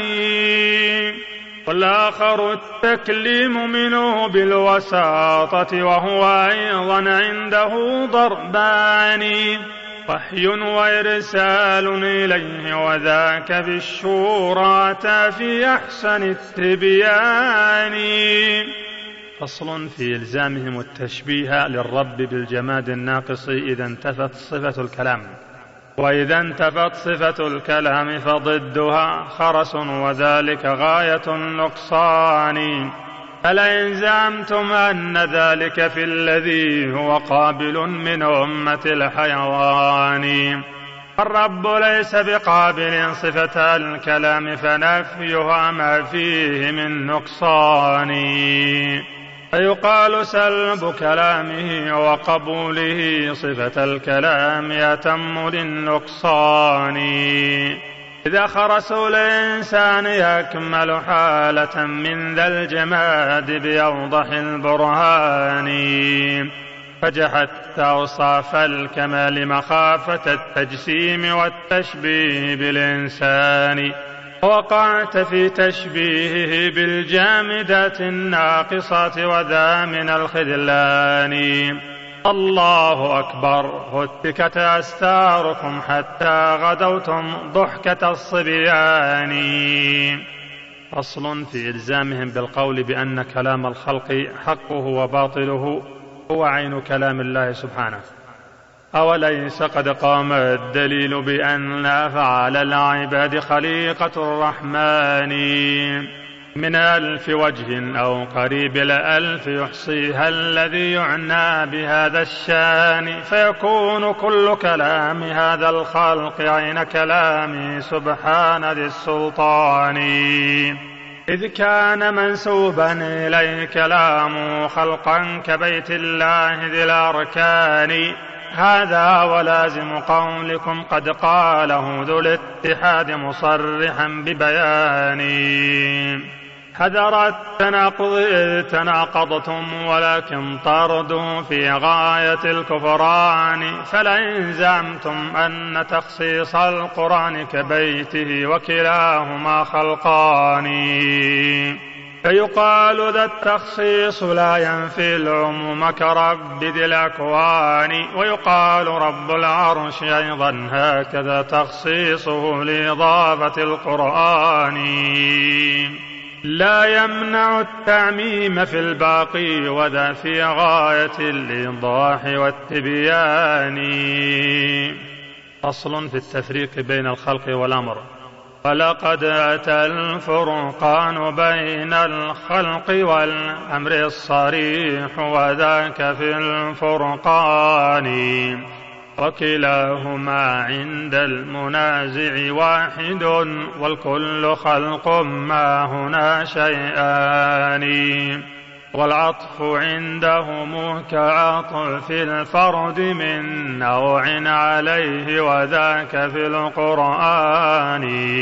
والآخر التكليم منه بالوساطة وهو أيضا عنده ضربان وحي وإرسال إليه وذاك بالشورى في أحسن التبيان. فصل في إلزامهم التشبيه للرب بالجماد الناقص إذا انتفت صفة الكلام. وإذا انتفت صفة الكلام فضدها خرس وذلك غاية النقصان. ألا إن زعمتم أن ذلك في الذي هو قابل من أمة الحيوان. الرب ليس بقابل صفة الكلام فنفيها ما فيه من نقصان. فيقال سلب كلامه وقبوله صفة الكلام يتم للنقصان. إذا خرس الإنسان يكمل حالة من ذا الجماد بأوضح البرهان. فجحدت أوصاف الكمال مخافة التجسيم والتشبيه بالإنسان وقعت في تشبيهه بالجامدات الناقصات وذا من الخذلان. الله أكبر هتكت أستاركم حتى غدوتم ضحكة الصبيان. أصل في إلزامهم بالقول بأن كلام الخلق حقه وباطله هو عين كلام الله سبحانه. أوليس قد قام الدليل بأن أفعال العباد خليقة الرحمن من ألف وجه أو قريب الألف يحصيها الذي يعنى بهذا الشان. فيكون كل كلام هذا الخلق عين كلامه سبحان ذي السلطان إذ كان منسوبا إليه كلامه خلقا كبيت الله ذي الأركان. هذا ولازم قولكم قد قاله ذو الاتحاد مصرحا ببيانه. حذر التناقض إذ تناقضتم ولكن طردوا في غاية الكفران. فلئن زعمتم أن تخصيص القرآن كبيته وكلاهما خلقان فيقال ذا التخصيص لا ينفي العموم كرب ذي الأكوان. ويقال رب العرش أيضا هكذا تخصيصه لإضافة القرآن لا يمنع التعميم في الباقي وذا في غاية الإيضاح والتبيان. أصل في التفريق بين الخلق والأمر. ولقد أتى الفرقان بين الخلق والأمر الصريح وذاك في الفرقان، وكلاهما عند المنازع واحد والكل خلق ما هنا شيئان، والعطف عندهم كعطف الفرد من نوع عليه وذاك في القرآن،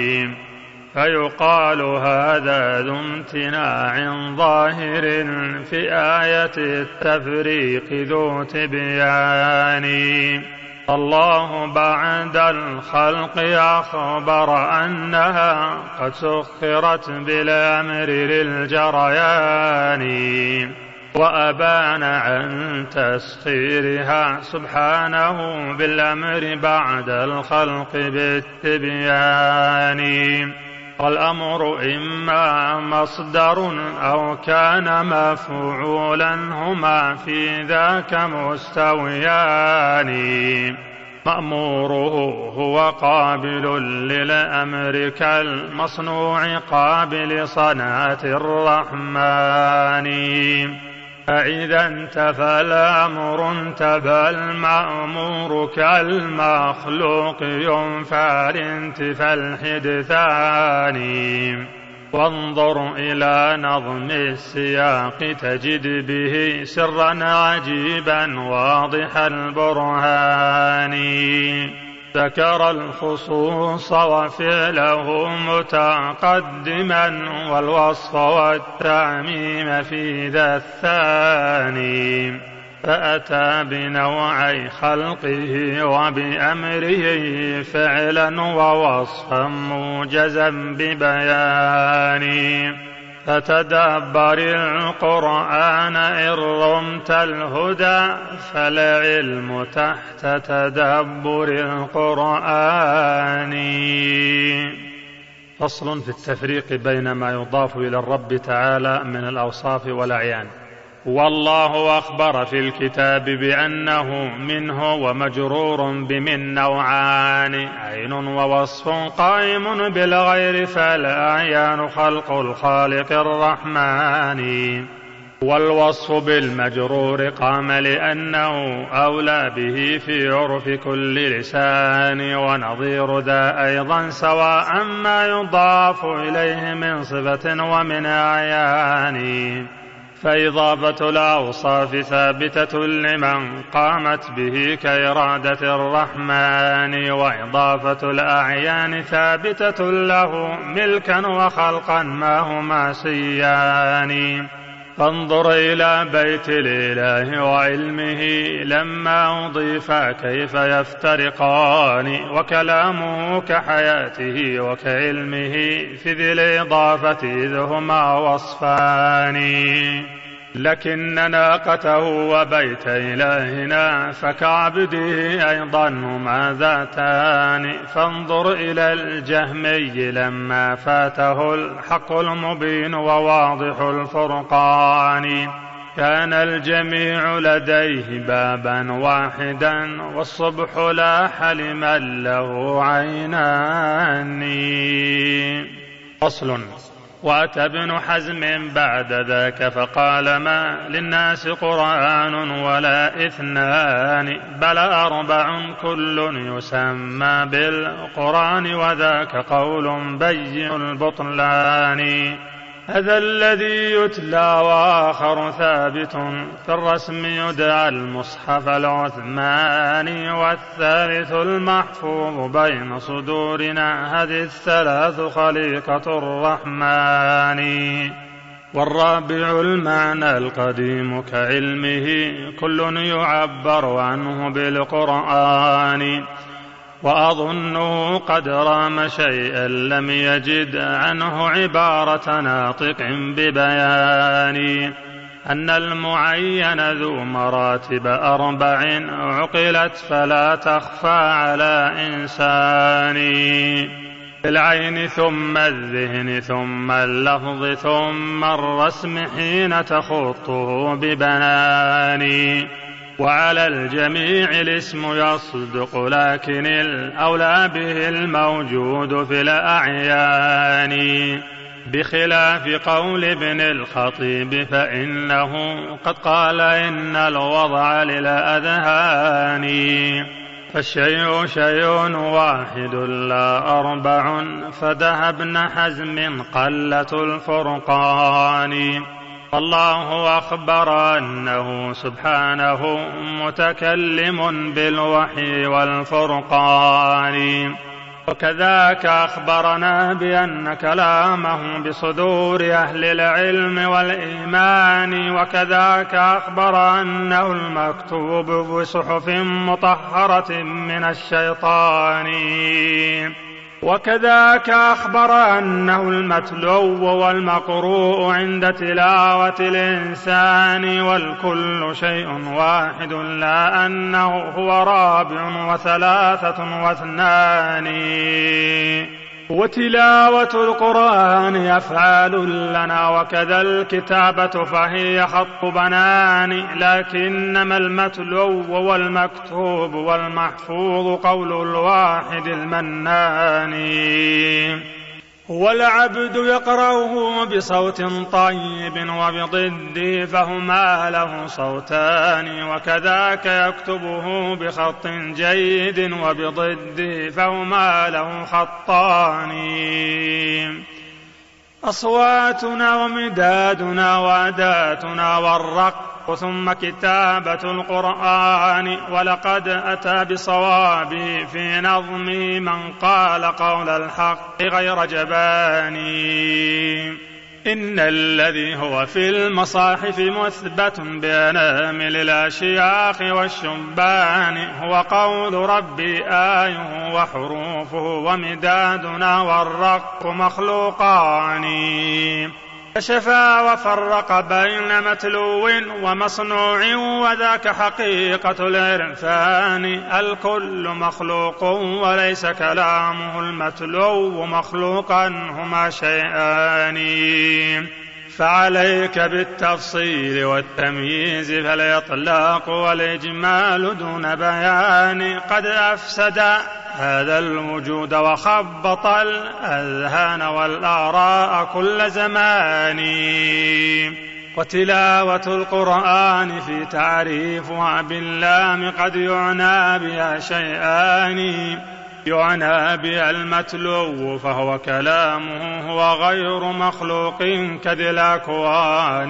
فيقال هذا ذو امتناع ظاهر في آية التفريق ذو تبيان. الله بعد الخلق أخبر أنها قد سخرت بالأمر للجريان، وأبان عن تسخيرها سبحانه بالأمر بعد الخلق بالتبيان. والأمر إما مصدر أو كان مفعولا هما في ذاك مستويان، مأموره هو قابل للأمر كالمصنوع قابل صنعة الرحمن، فإذا انتفى الأمر انتفى المأمور كالمخلوق ينفى لانتفى الحدثان. وانظر إلى نظم السياق تجد به سرا عجيبا واضح البرهان، ذكر الخصوص وفعله متقدما والوصف والتعميم في ذا الثاني، فأتى بنوعي خلقه وبأمره فعلا ووصفا موجزا ببيان. فتدبر القرآن إن رمت الهدى فالعلم تحت تدبر القرآن. فصل في التفريق بين ما يضاف إلى الرب تعالى من الأوصاف والأعيان. والله أخبر في الكتاب بأنه منه ومجرور بمن نوعان، عين ووصف قائم بالغير، فالأعيان خلق الخالق الرحمن، والوصف بالمجرور قام لأنه أولى به في عرف كل لسان، ونظير ذا أيضا سواء ما يضاف إليه من صفة ومن أعيان، فإضافة الأوصاف ثابتة لمن قامت به كإرادة الرحمن، وإضافة الأعيان ثابتة له ملكا وخلقا ما هما سيان. فانظر إلى بيت الإله وعلمه لما أضيفا كيف يفترقان، وكلامه كحياته وكعلمه في ذي الإضافة إذ هما وصفان. لكن ناقته وبيت إلهنا فكعبده أيضا هما ذاتان، فانظر إلى الجهمي لما فاته الحق المبين وواضح الفرقان، كان الجميع لديه بابا واحدا والصبح لاح لمن له عينان. فصل. وأتى ابن حزم بعد ذاك فقال ما للناس قرآن ولا اثنان، بل أربع كل يسمى بالقرآن وذاك قول بين البطلان. هذا الذي يتلى وآخر ثابت في الرسم يدعى المصحف العثماني، والثالث المحفوظ بين صدورنا هذه الثلاث خليقة الرحمن. والرابع المعنى القديم كعلمه كل يعبر عنه بالقرآن، وأظنه قد رام شيئا لم يجد عنه عبارة ناطق ببيان، أن المعين ذو مراتب أربع عقلت فلا تخفى على إنسان، العين ثم الذهن ثم اللفظ ثم الرسم حين تخطه ببنان. وعلى الجميع الاسم يصدق، لكن الأولى به الموجود في الأعيان، بخلاف قول ابن الخطيب فإنه قد قال إن الوضع للأذهان، فالشيء شيء واحد لا أربع، فذهب ابن حزم قلة الفرقان. الله أخبر أنه سبحانه متكلم بالوحي والفرقان، وكذاك أخبرنا بأن كلامه بصدور أهل العلم والإيمان، وكذاك أخبر أنه المكتوب بصحف مطهرة من الشيطان، وكذاك أخبر أنه المتلو والمقروء عند تلاوة الإنسان، والكل شيء واحد لا أنه هو رابع وثلاثة واثنان. وتلاوة القرآن أفعال لنا، وكذا الكتابة فهي خط بنان، لكنما المتلو والمكتوب والمحفوظ قول الواحد المنان. والعبد يقرأه بصوت طيب وبضده فهما له صوتان، وكذاك يكتبه بخط جيد وبضده فهما له خطان. أصواتنا ومدادنا وأداتنا والرق، ثم كتابة القرآن، ولقد أتى بصوابه في نظمه من قال قول الحق غير جبان. إن الذي هو في المصاحف مثبت بأنامل الأشياخ والشبان، هو قول ربي آيه وحروفه، ومدادنا والرق مخلوقان. كشفا وفرق بين متلو ومصنوع، وذاك حقيقة العرفان، الكل مخلوق وليس كلامه المتلو مخلوقا، هما شيئان. فعليك بالتفصيل والتمييز، فالإطلاق والإجمال دون بيان قد أفسد هذا الوجود وخبط الأذهان والآراء كل زمان. وتلاوة القرآن في تعريفها باللام قد يعنى بها شيئان، يعنى بها المتلو فهو كلامه هو غير مخلوق كذي الأكوان،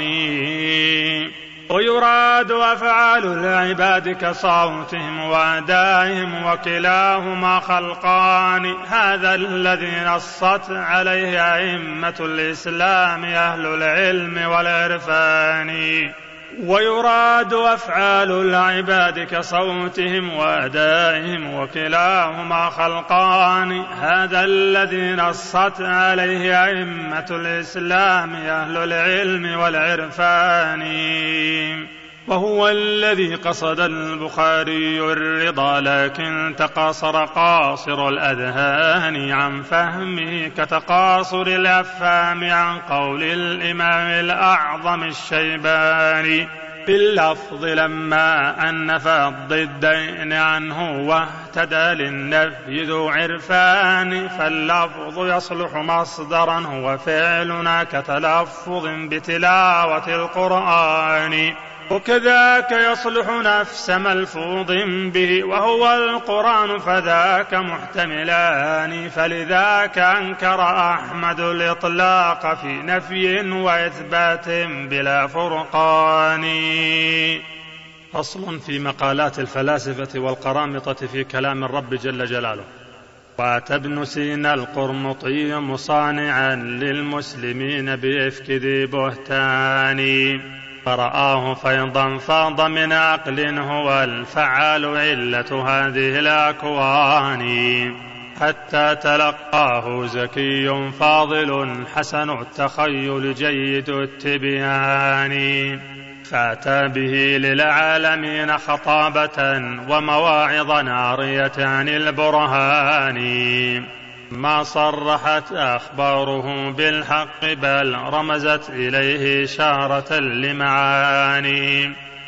ويراد أفعال العباد كصوتهم وأدائهم، وكلاهما خلقان، هذا الذي نصت عليه أئمة الإسلام أهل العلم والعرفان. ويراد أفعال العباد كصوتهم وأدائهم، وكلاهما خلقان، هذا الذي نصت عليه أئمة الإسلام أهل العلم والعرفان. وهو الذي قصد البخاري الرضا، لكن تقاصر قاصر الأذهان عن فهمه، كتقاصر الأفهام عن قول الإمام الأعظم الشيباني باللفظ لما أنفى الضدين عنه، واهتدى للنفي ذو عرفان. فاللفظ يصلح مصدرا هو فعلنا، كتلفظ بتلاوة القرآن، وكذاك يصلح نفس ملفوظ به وهو القرآن، فذاك محتملان. فلذاك أنكر أحمد الإطلاق في نفي وإثبات بلا فرقان. فصل في مقالات الفلاسفة والقرامطة في كلام الرب جل جلاله. وأتى ابن سينا القرمطي مصانعا للمسلمين بإفك ذي بهتان، فرآه فيضا فاض من عقل هو الفعال علة هذه الأكوان، حتى تلقاه زكي فاضل حسن التخيل جيد التبيان، فأتى به للعالمين خطابة ومواعظ نارية عن البرهان، ما صرحت أخباره بالحق بل رمزت إليه إشارة لمعاني،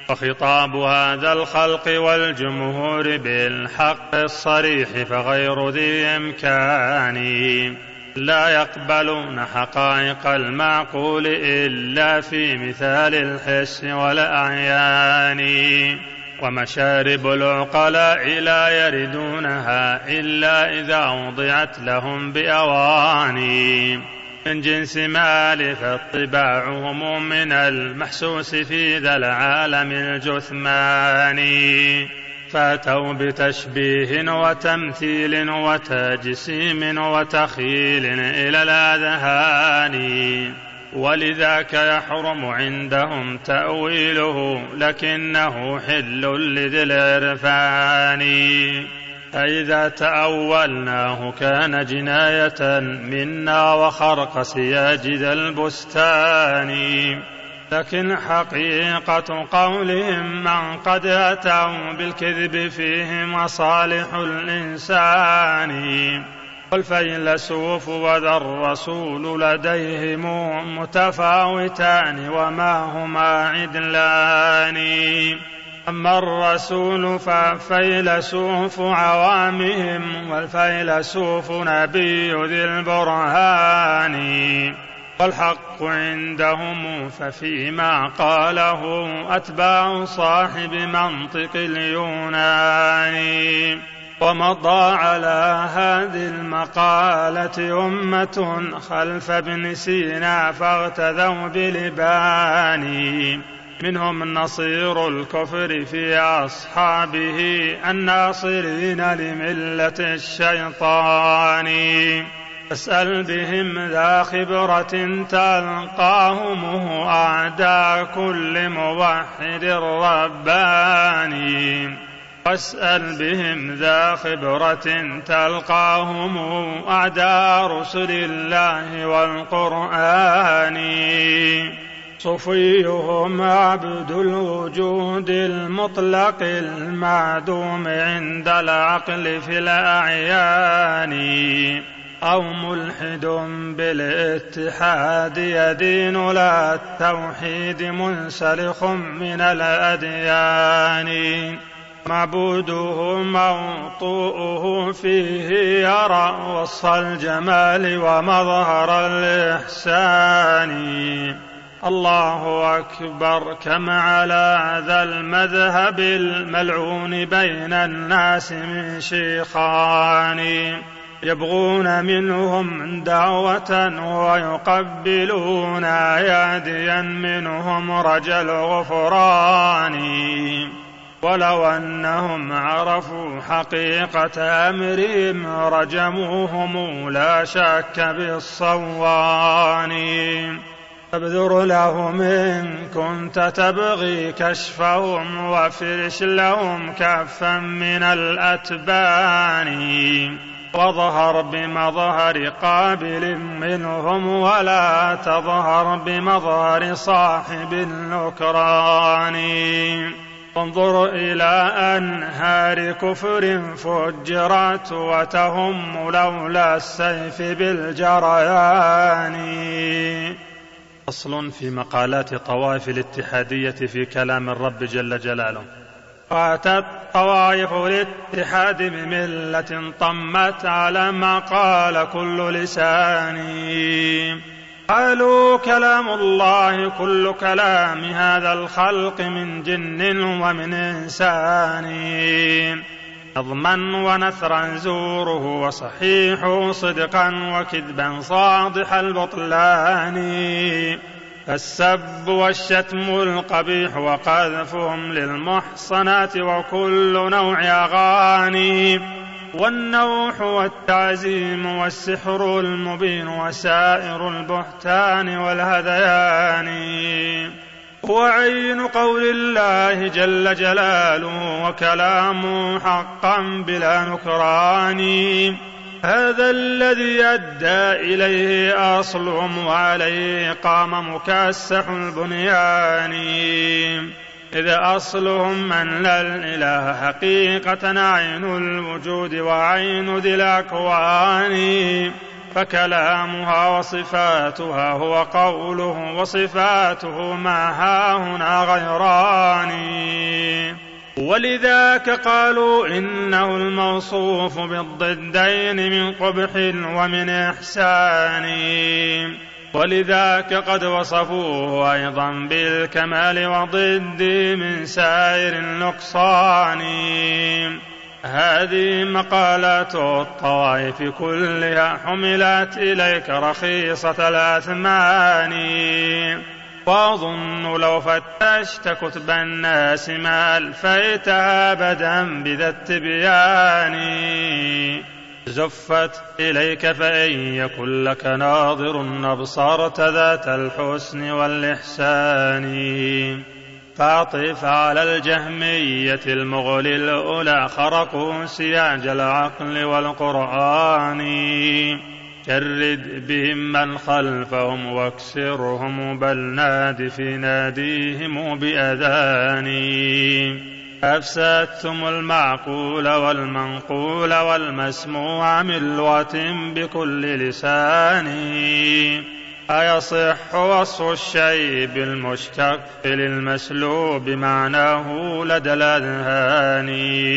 وخطاب هذا الخلق والجمهور بالحق الصريح فغير ذي إمكان، لا يقبلون حقائق المعقول إلا في مثال الحس والأعيان، ومشارب العقلاء لا يردونها إلا إذا وضعت لهم بأواني، من جنس ما ألفت طباعهم من المحسوس في ذا العالم الجثماني، فاتوا بتشبيه وتمثيل وتجسيم وتخيل إلى الأذهان، ولذاك يحرم عندهم تأويله لكنه حل لذي العرفان، فإذا تأولناه كان جناية منا وخرق سياج ذا البستان، لكن حقيقة قولهم من قد أتوا بالكذب فيه مصالح الإنسان، والفيلسوف وذا الرسول لديهم متفاوتان وما هما عدلان، أما الرسول ففيلسوف عوامهم والفيلسوف نبي ذي البرهان، والحق عندهم ففيما قاله أتباع صاحب منطق اليونان، ومضى على هذه المقالة أمة خلف ابن سينا فاغتذوا بلبان، منهم نصير الكفر في أصحابه الناصرين لملة الشيطان، فاسأل بهم ذا خبرة تلقاهم أعداء كل موحد رباني، واسأل بهم ذا خبرة تلقاهم أعداء رسل الله والقرآن، صفيهم عبد الوجود المطلق المعدوم عند العقل في الأعيان، أو ملحد بالاتحاد يدين لا التوحيد منسلخ من الأديان، معبوده موطوءه فيه يرى وصف الجمال ومظهر الإحسان، الله أكبر كما على ذا المذهب الملعون بين الناس من شيخان، يبغون منهم دعوة ويقبلون أياديا منهم رجا الغفران، ولو أنهم عرفوا حقيقة أمرهم رجموهم لا شك بالصوان، فابذر لهم إن كنت تبغي كشفهم وافرش لهم كفا من الأتبان، واظهر بمظهر قابل منهم ولا تظهر بمظهر صاحب النكران، انظر إلى أنهار كفر فجرت وتهم لولا السيف بالجريان. أصل في مقالات طوائف الاتحادية في كلام الرب جل جلاله. وأتت طوائف الاتحاد بملة طمت على ما قال كل لسان، قالوا كلام الله كل كلام هذا الخلق من جن ومن إنسان، نظما ونثرا زوره وصحيح صدقا وكذبا صادح البطلان، فالسب والشتم القبيح وقذفهم للمحصنات وكل نوع أغاني، والنوح والتعزيم والسحر المبين وسائر البهتان والهذيان، وعين قول الله جل جلاله وكلامه حقا بلا نكران، هذا الذي أدى إليه أصلهم وعليه قام مكسح البنيان، إذا أصلهم من لا الإله حقيقة عين الوجود وعين ذي الأكوان، فكلامها وصفاتها هو قوله، وصفاته ما هاهنا غيران. ولذاك قالوا إنه الموصوف بالضدين من قبح ومن إحسان، ولذاك قد وصفوه أيضا بالكمال وضد من سائر النقصان. هذه مقالات الطوائف كلها حملت إليك رخيصة الأثمان، وأظن لو فتشت كتب الناس ما ألفيتها أبدا بذا التبيان. زفت إليك فإن يكن لك ناظر أبصرت ذات الحسن والإحسان. فاطف على الجهمية المغل الأولى خرقوا سياج العقل والقرآن. شرد بهم من خلفهم واكسرهم، بل ناد في ناديهم بأذان. أفسدتم المعقول والمنقول والمسموع من لغة بكل لسان. أيصح وصف الشيء بالمشتق للمسلوب معناه لدى الأذهان.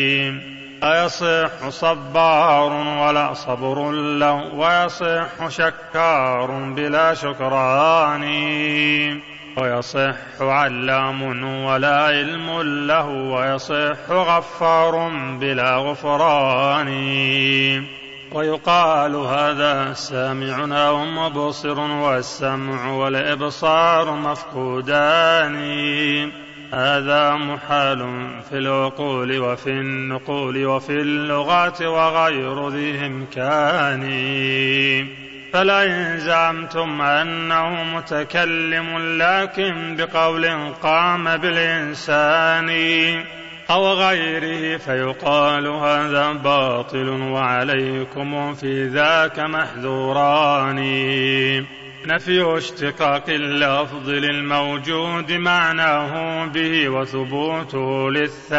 أيصح صبار ولا صبر له، ويصح شكار بلا شكران. ويصح علام ولا علم له، ويصح غفار بلا غفران. ويقال هذا سامع أو مبصر، والسمع والإبصار مفقودان. هذا محال في العقول وفي النقول وفي اللغات وغير ذي إمكان. فلئن زعمتم أنه متكلم لكن بقول قام بالإنسان أو غيره، فيقال هذا باطل وعليكم في ذاك محذوران. نفي اشتقاق اللفظ للموجود معناه به، وثبوته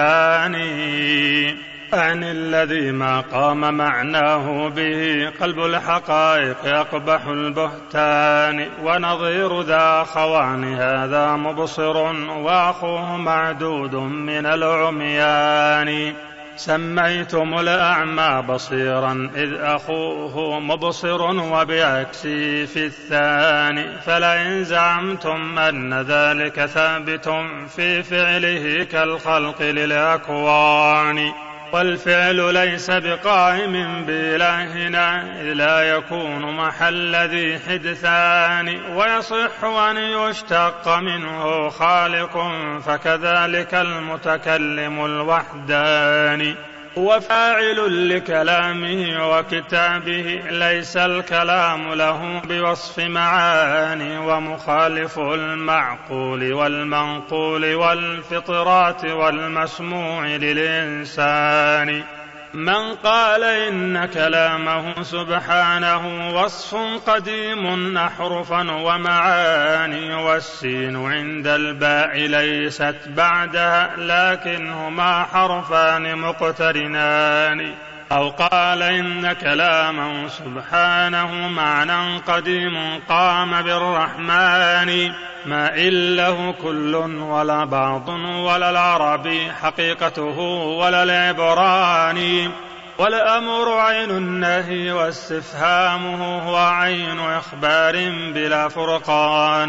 للثاني عن الذي ما قام معناه به. قلب الحقائق يقبح البهتان، ونظير ذا خوان هذا مبصر، وأخوه معدود من العميان. سميتم الأعمى بصيرا إذ أخوه مبصر، وبعكسه في الثاني. فلئن زعمتم أن ذلك ثابت في فعله كالخلق للأكوان، والفعل ليس بقائم بإلهنا إذ لا يكون محل ذي حدثان. ويصح أن يشتق منه خالق، فكذلك المتكلم الوحداني هو فاعل لكلامه وكتابه، ليس الكلام له بوصف معاني. ومخالف المعقول والمنقول والفطرات والمسموع للإنسان من قال إن كلامه سبحانه وصف قديم أحرفا ومعاني. والسين عند الباء ليست بعدها، لكنهما حرفان مقترنان. أو قال إن كلامه سبحانه معنى قديم قام بالرحمن، ما إله كل ولا بعض ولا العربي حقيقته ولا العبراني. والأمر عين النهي واستفهامه هو عين إخبار بلا فرقان.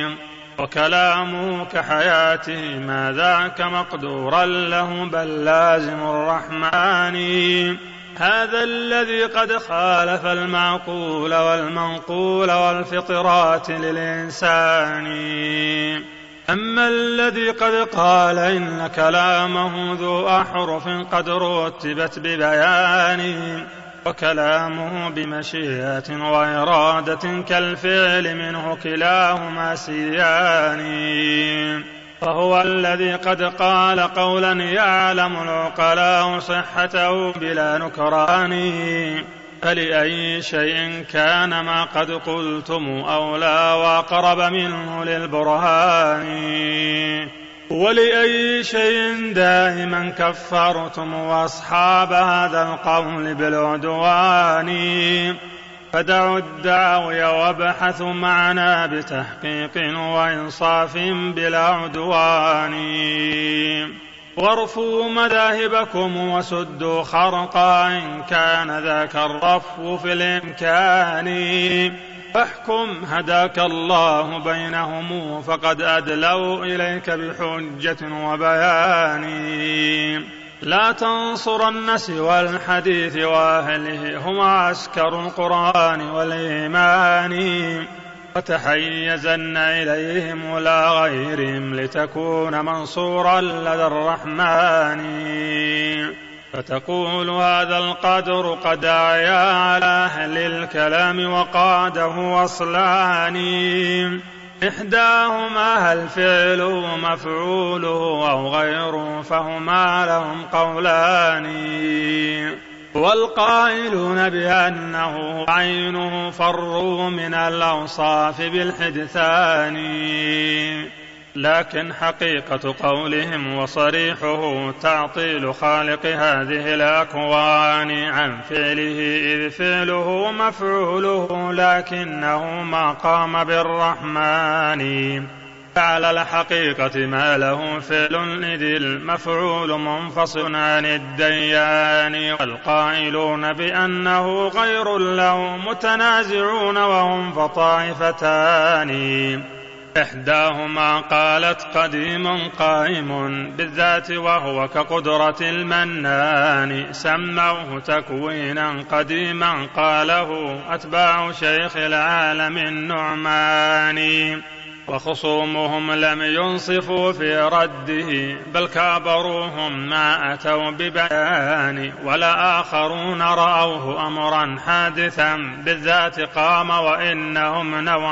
وكلامه كحياته ما ذاك مقدورا له، بل لازم الرحمن. هذا الذي قد خالف المعقول والمنقول والفطرات للإنسان. أما الذي قد قال إن كلامه ذو أحرف قد رتبت ببيان، وكلامه بمشيئة وإرادة كالفعل منه كلاهما سيان. فهو الذي قد قال قولا يعلم العقلاء صحته بلا نكران. فلأي شيء كان ما قد قلتم أولى وأقرب منه للبرهان. ولأي شيء دائما كفرتم وأصحاب هذا القول بالعدوان. فدعوا الدعاوي وابحثوا معنا بتحقيق وإنصاف بلا عدوان، وارفوا مذاهبكم وسدوا خرقا إن كان ذاك الرفو في الإمكان، فاحكم هداك الله بينهم فقد أدلوا إليك بحجة وبيان، لا تنصرن سوى الحديث وأهله هم عسكر القرآن والإيمان، وتحيزن إليهم لا غيرهم لتكون منصورا لدى الرحمن، فتقول هذا القدر قد أعيا على أهل الكلام وقاده أصلان، إحداهما هل فعله مفعوله أو غيره فهما لهم قولان، والقائلون بأنه عينه فروا من الأوصاف بالحدثان، لكن حقيقة قولهم وصريحه تعطيل خالق هذه الأكوان عن فعله، إذ فعله مفعوله لكنه ما قام بالرحمن، على الحقيقة ما له فعل إذ المفعول منفصل عن الديان، والقائلون بأنه غير له متنازعون وهم فطائفتان، إحداهما قالت قديم قائم بالذات وهو كقدرة المنان، سموه تكوينا قديما قاله أتباع شيخ العالم النعماني، وخصومهم لم ينصفوا في رده بل كابروهم ما أتوا ببيان، ولا آخرون رأوه أمرا حادثا بالذات قام وإنهم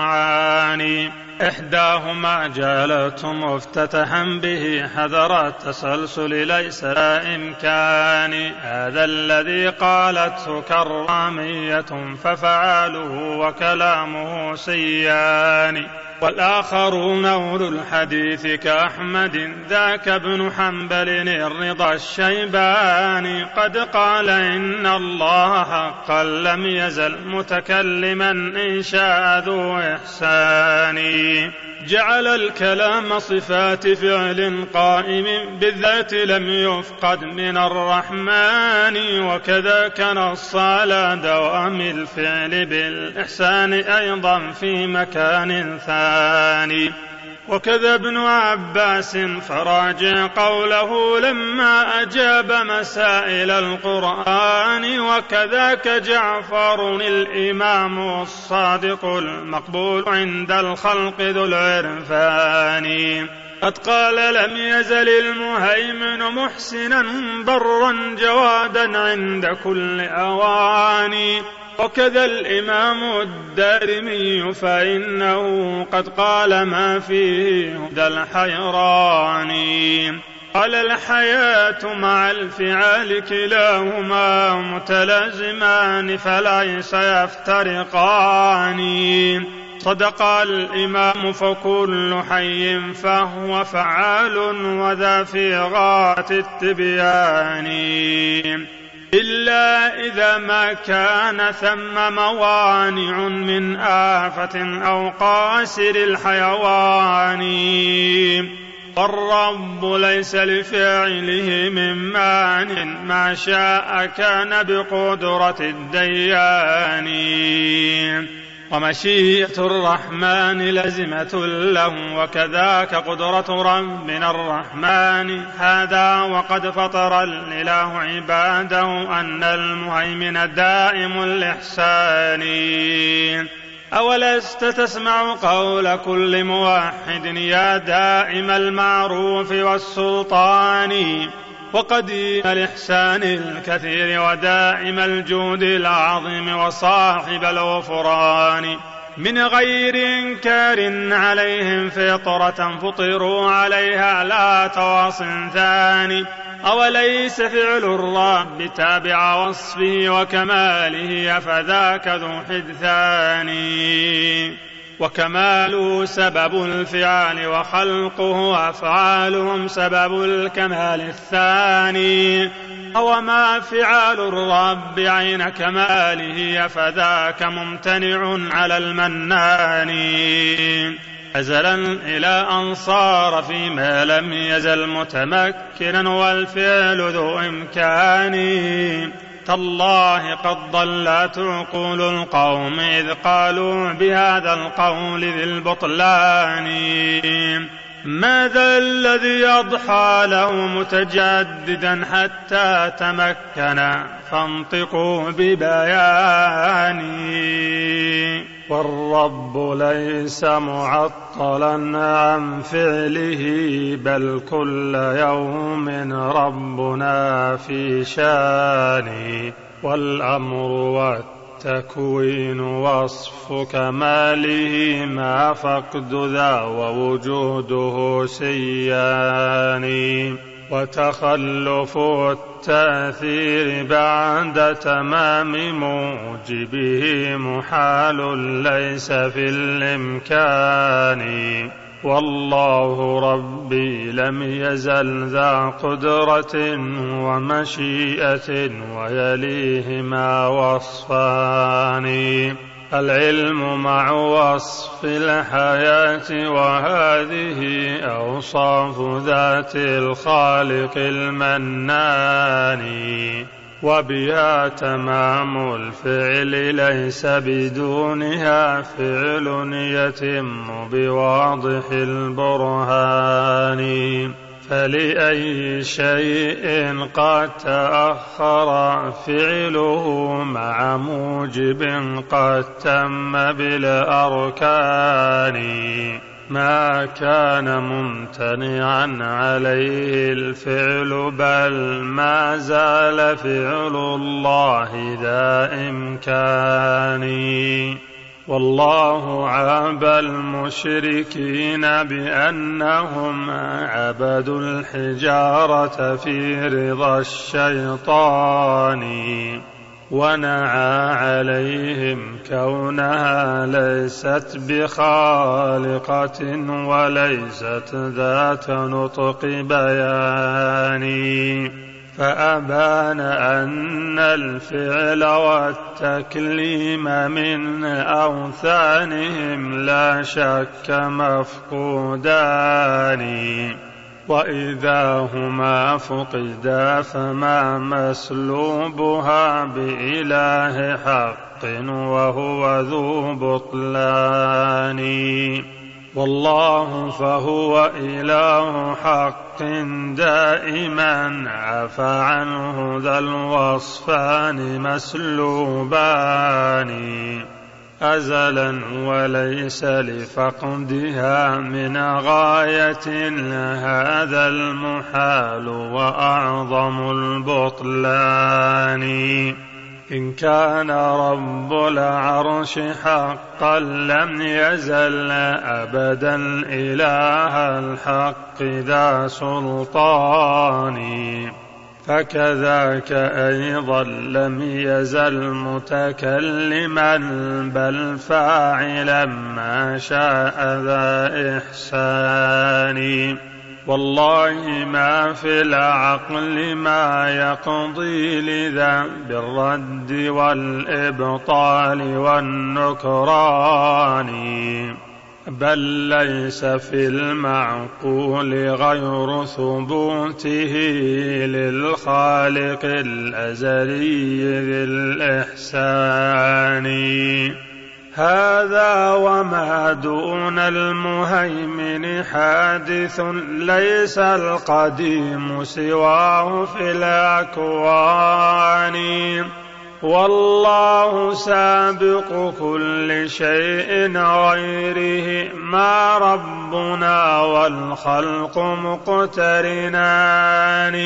نوعان، إحداهما جالت مفتتحا به حذر التسلسل ليس لا إمكان، هذا الذي قالته كرامية ففعاله وكلامه سيان، والآخرون أولو الحديث كأحمد ذاك ابن حنبل الرضا الشيباني قد قال إن الله حقا لم يزل متكلما إن شاء ذو إحسان، جعل الكلام صفات فعل قائم بالذات لم يفقد من الرحمن، وكذاك نص على دوام الفعل بالإحسان أيضا في مكان ثاني، وكذا ابن عباس فراجع قوله لما أجاب مسائل القرآن، وكذاك جعفر الإمام الصادق المقبول عند الخلق ذو العرفان، قد قال لم يزل المهيمن محسنا برا جوادا عند كل أوان، وكذا الإمام الدارمي فإنه قد قال ما فيه هدى الحيران، قال الحياة مع الفعال كلاهما متلازمان فليس يفترقان، صدق الإمام فكل حي فهو فعال وذا في غاية التبيان، إلا إذا ما كان ثم موانع من آفة أو قاسر الحيوان، والرب ليس لفعله من مان ما شاء كان بقدرة الديان، ومشيئة الرحمن لزمة له وكذاك قدرة ربنا الرحمن، هذا وقد فطر الإله عباده أن المهيمن دائم الإحسان، أولست تسمع قول كل موحد يا دائم المعروف والسلطان، وقديم الإحسان الكثير ودائم الجود العظيم وصاحب الغفران، من غير إنكار عليهم فطرة فطروا عليها لا تواص ثاني، أوليس فعل الرب تابع وصفه وكماله فذاك ذو حدثان، وكماله سبب الفعال وخلقه أفعالهم سبب الكمال الثاني. وما فعال الرب عين كماله فذاك ممتنع على المنان أزلا إلى أن صار فيما لم يزل متمكنا والفعل ذو إمكان. تالله قد ضلت عقول القوم إذ قالوا بهذا القول ذي البطلان. ماذا الذي يضحى له متجددا حتى تمكن فانطقوا ببياني. والرب ليس معطلا عن فعله بل كل يوم ربنا في شان. والأمر والتكوين وصف كماله ما فقد ذا ووجوده سيان. وتخلف التأثير بعد تمام موجبه محال ليس في الإمكان. والله ربي لم يزل ذا قدرة ومشيئة ويليهما وصفان. العلم مع وصف الحياة وهذه أوصاف ذات الخالق المنان. وبها تمام الفعل ليس بدونها فعل يتم بواضح البرهان. فلأي شيء قد تأخر فعله مع موجب قد تم بالأركان. ما كان ممتنعا عليه الفعل بل ما زال فعل الله ذا إمكان. والله عاب المشركين بأنهم عبدوا الحجارة في رضا الشيطان. ونعى عليهم كونها ليست بخالقة وليست ذات نطق بيان. فأبان أن الفعل والتكليم من أوثانهم لا شك مفقودان. وإذا هما فقدا فما مسلوبها بإله حق وهو ذو بطلان. والله فهو إله حق دائما عفى عنه ذا الوصفان مسلوبان. أزلا وليس لفقدها من غاية هذا المحال وأعظم البطلان. إن كان رب العرش حقا لم يزل أبدا إله الحق ذا سلطان. فكذاك أيضا لم يزل متكلما بل فاعلا ما شاء ذا إحسان. والله ما في العقل ما يقضي لذا بالرد والإبطال والنكران. بل ليس في المعقول غير ثبوته للخالق الأزلي ذي الإحسان. هذا وما دون المهيمن حادث ليس القديم سواه في الأكوان. والله سابق كل شيء غيره ما ربنا والخلق مقترنان.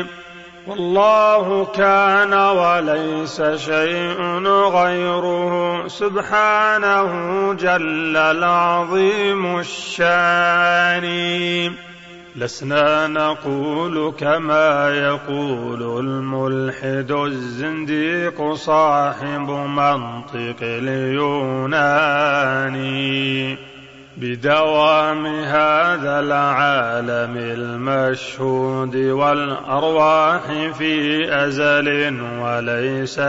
والله كان وليس شيء غيره سبحانه جل العظيم الشان. لسنا نقول كما يقول الملحد الزنديق صاحب منطق اليونان. بدوام هذا العالم المشهود والأرواح في أزل وليس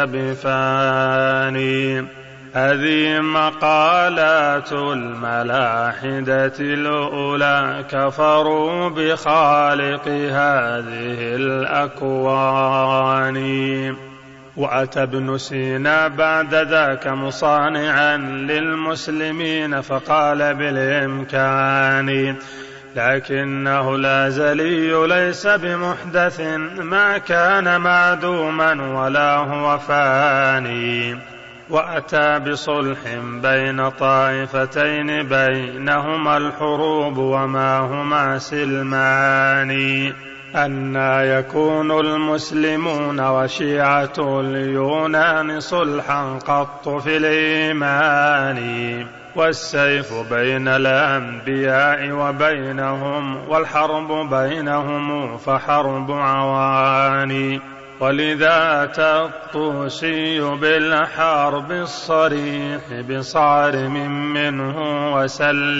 بفاني. هذه مقالات الملاحدة الأولى كفروا بخالق هذه الأكوان. وأتى ابن سينا بعد ذاك مصانعا للمسلمين فقال بالإمكان لكنه الأزلي ليس بمحدث ما كان معدوما ولا هو فاني. وأتى بصلح بين طائفتين بينهما الحروب وما هما سلمان. أنى يكون المسلمون وشيعة اليونان صلحا قط في الإيمان. والسيف بين الأنبياء وبينهم والحرب بينهم فحرب عواني. ولذا أتى الطوسي بالحرب الصريح بصارم منه وسل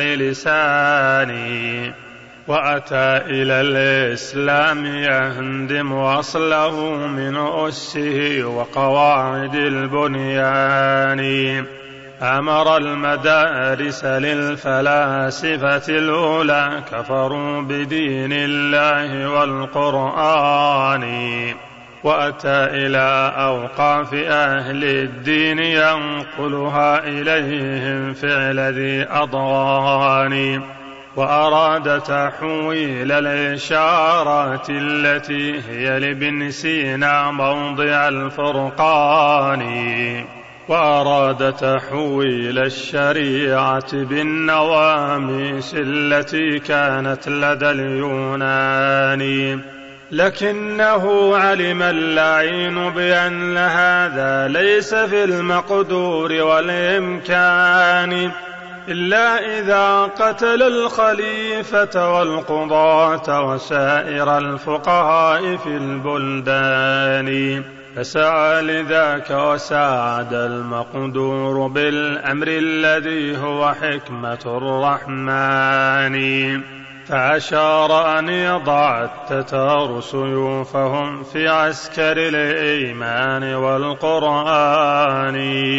لساني. وأتى إلى الإسلام يهدم أصله من أسه وقواعد البنيان. أمر المدارس للفلاسفة الأولى كفروا بدين الله والقرآن. وأتى إلى أوقاف أهل الدين ينقلها إليهم فعل ذي أضغان. وأراد تحويل الإشارات التي هي لابن سينا موضع الفرقان. وأراد تحويل الشريعة بالنواميس التي كانت لدى اليونان. لكنه علم اللعين بأن هذا ليس في المقدور والإمكان إلا إذا قتل الخليفة والقضاة وسائر الفقهاء في البلدان. فسعى لذاك وساعد المقدور بالأمر الذي هو حكمة الرحمن. فأشار أن يضع التتار سيوفهم في عسكر الإيمان والقرآن.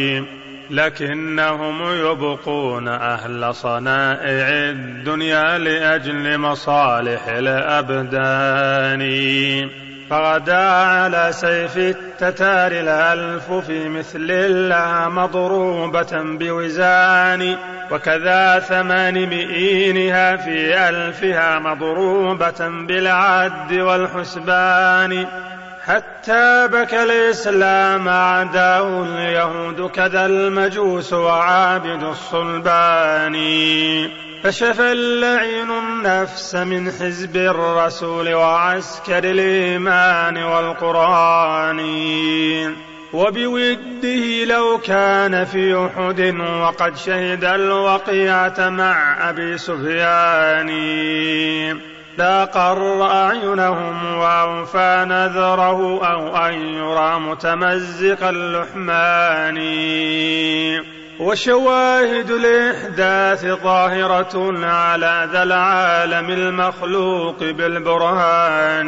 لكنهم يبقون أهل صنائع الدنيا لأجل مصالح الأبدان. فغدا على سيف التتار الألف في مثل الله مضروبة بوزان. وكذا ثمان مئينها في ألفها مضروبة بالعد والحسبان. حتى بكى الإسلام أعداء اليهود كذا المجوس وعابد الصلبان. فشفى اللعين النفس من حزب الرسول وعسكر الإيمان والقرآن. وبوده لو كان في أحد وقد شهد الوقيعة مع أبي سفيان لاقر أعينهم وأوفى نذره أو أن يرى متمزق اللحمان. وشواهد الإحداث ظاهرة على ذا العالم المخلوق بالبرهان.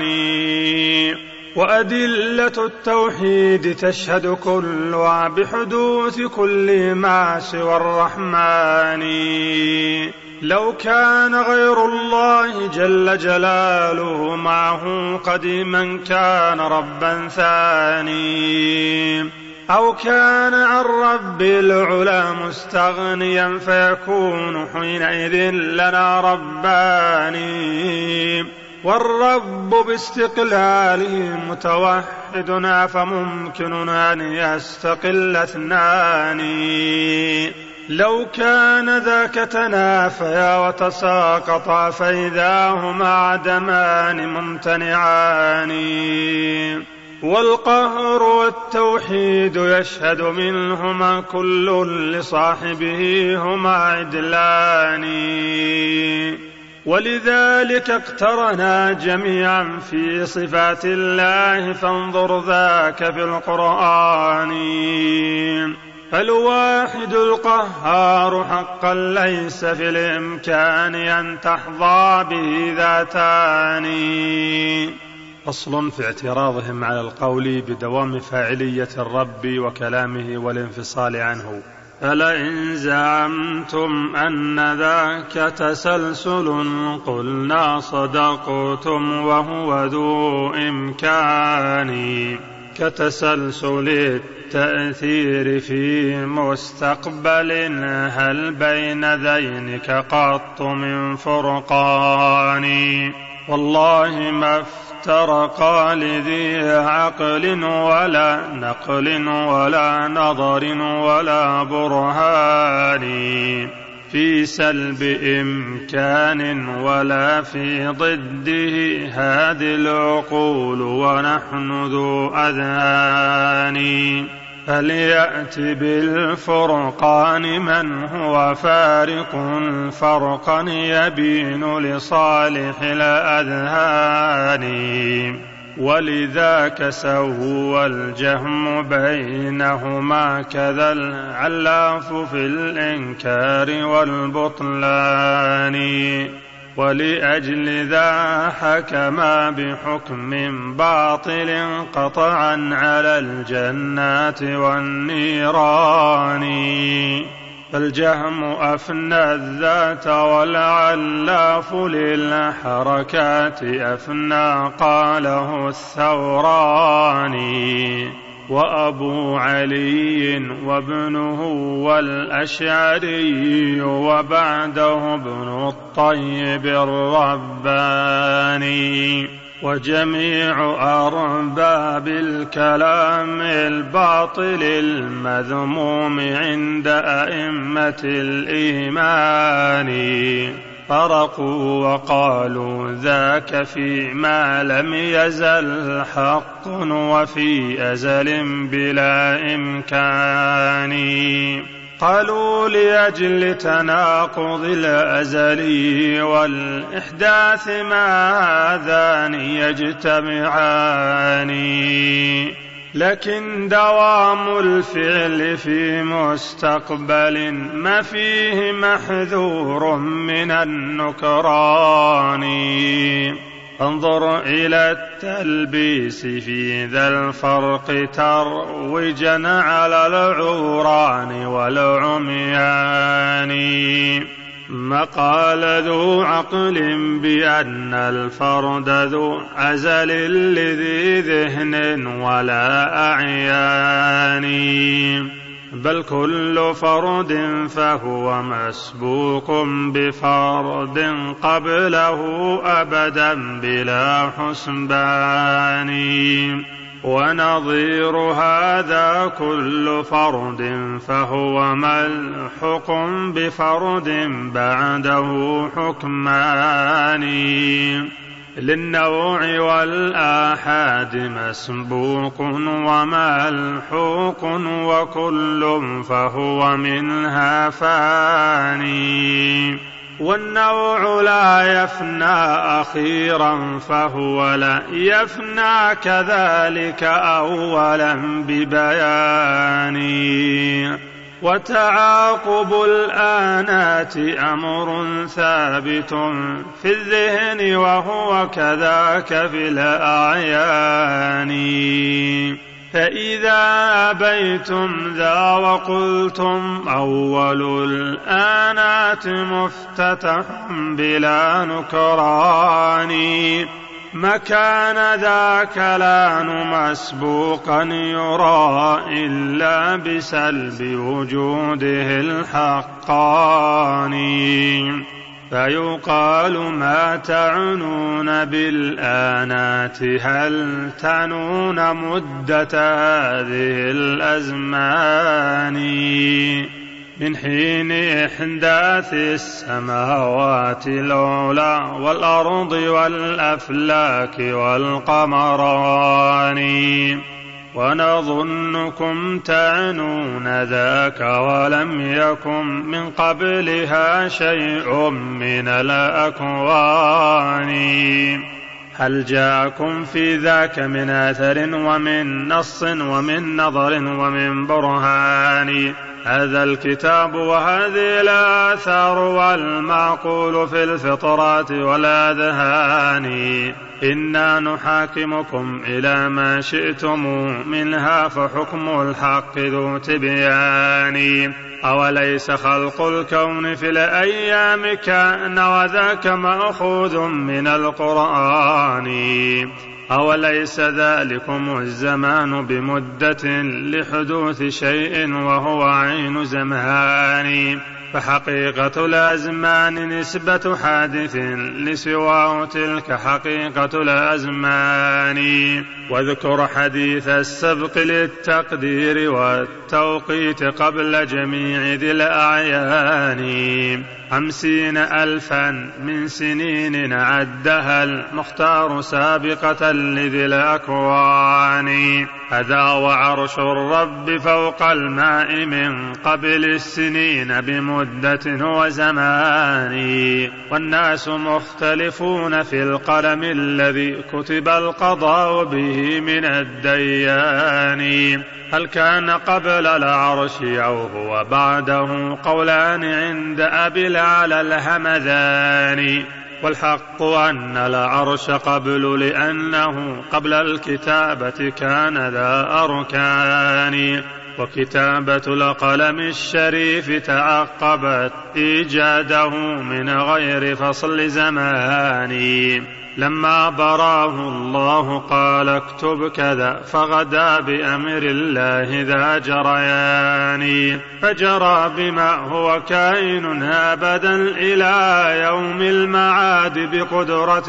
وأدلة التوحيد تشهد كلها بحدوث كل ما سوى الرحمن. لو كان غير الله جل جلاله معه قديما كان ربا ثاني. أو كان عن رب العلا مستغنيا فيكون حينئذ لنا رباني. والرب باستقلاله متوحدنا فممكن أن يستقل اثنان. لو كان ذاك تنافيا وتساقطا فإذا هما عدمان ممتنعان. والقهر والتوحيد يشهد منهما كل لصاحبه هما عدلان. ولذلك اقترنا جميعا في صفات الله فانظر ذاك في القرآن. فالواحد القهار حقا ليس في الإمكان أن تحظى به ذاتان. فصل في اعتراضهم على القول بدوام فاعلية الرب وكلامه والانفصال عنه. فلئن زعمتم أن ذاك تسلسل قلنا صدقتم وهو ذو إمكان، كتسلسل التأثير في مستقبل هل بين ذينك قط من فرقان. والله ما افترقا لذي عقل ولا نقل ولا نظر ولا برهان، في سلب إمكان ولا في ضده هذه العقول ونحن ذو أذهان. فليأت بالفرقان من هو فارق فرقا يبين لصالح الأذهان، ولذاك سوى الجهم بينهما كذا العلاف في الإنكار والبطلان. ولأجل ذا حكما بحكم باطل قطعا على الجنات والنيران. فالجهم أفنى الذات والعلاف للحركات أفنى قاله الثوراني. وأبو علي وابنه والأشعري وبعده ابن الطيب الرباني، وجميع أرباب الكلام الباطل المذموم عند أئمة الإيمان. فرقوا وقالوا ذاك فيما لم يزل حق وفي أزل بلا إمكان. قالوا لأجل تناقض الأزلي والإحداث ما هذان يجتمعان. لكن دوام الفعل في مستقبل ما فيه محذور من النكران. انظر إلى التلبيس في ذا الفرق تروجا على العوران والعميان. مقال ذو عقل بأن الفرد ذو عزل لذي ذهن ولا أعيان. بل كل فرد فهو مسبوق بفرد قبله أبدا بلا حسبان. ونظير هذا كل فرد فهو ملحق بفرد بعده حكمان. للنوع والآحاد مسبوق وملحوق وكل فهو منها فاني. والنوع لا يفنى أخيرا فهو لا يفنى كذلك أولا ببيان. وتعاقب الآنات أمر ثابت في الذهن وهو كذاك في الأعيان. فإذا أبيتم ذا وقلتم أول الآنات مفتتح بلا نكران، مكان ذا كلام مسبوقا يرى إلا بسلب وجوده الحقاني. فيقال ما تعنون بالآنات هل تعنون مدة هذه الأزمان من حين إحداث السماوات العلى والأرض والأفلاك والقمران. ونظنكم تعنون ذاك ولم يكن من قبلها شيء من الأكوان. هل جاءكم في ذاك من آثر ومن نص ومن نظر ومن برهان هذا الكتاب وهذه الآثار والمعقول في الفطرات والأذهان إنا نحاكمكم إلى ما شئتم منها فحكم الحق ذو تبيان أوليس خلق الكون في الأيام كان وذاك مأخوذ من القرآن أوليس ذلكم الزمان بمدة لحدوث شيء وهو عين زمان فحقيقة الأزمان نسبة حادث لسواه تلك حقيقة الأزمان واذكر حديث السبق للتقدير والتوقيت قبل جميع ذي الأعيان خمسين ألفا من سنين عدها المختار سابقة لذي الأكوان هذا وعرش الرب فوق الماء من قبل السنين بمدة وزمان والناس مختلفون في القلم الذي كتب القضاء به من الديان هل كان قبل العرش أو هو بعده قولان عند أبي العلى الهمذان والحق أن العرش قبل لأنه قبل الكتابة كان ذا أركان وكتابة القلم الشريف تعقبت إيجاده من غير فصل زمان لما براه الله قال اكتب كذا فغدا بأمر الله ذا جريان فجرى بما هو كائن أبدا إلى يوم المعاد بقدرة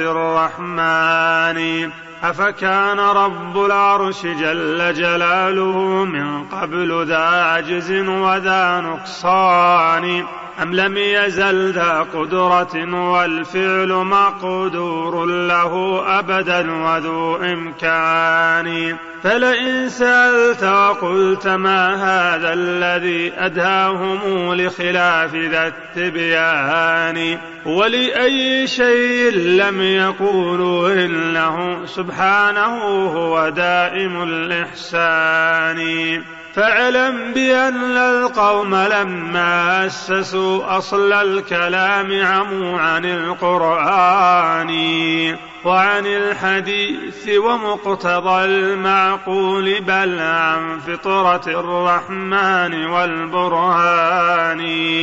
الرحمن أفكان رب العرش جل جلاله من قبل ذا عجز وذا نقصان أم لم يزل ذا قدرة والفعل مقدور له أبدا وذو إمكان فلئن سألت وقلت ما هذا الذي أداهم لخلاف ذا التبيان ولأي شيء لم يقولوا إنه سبحانه هو دائم الإحسان فاعلم بأن القوم لما أسسوا أصل الكلام عموا عن القرآن وعن الحديث ومقتضى المعقول بل عن فطرة الرحمن والبرهان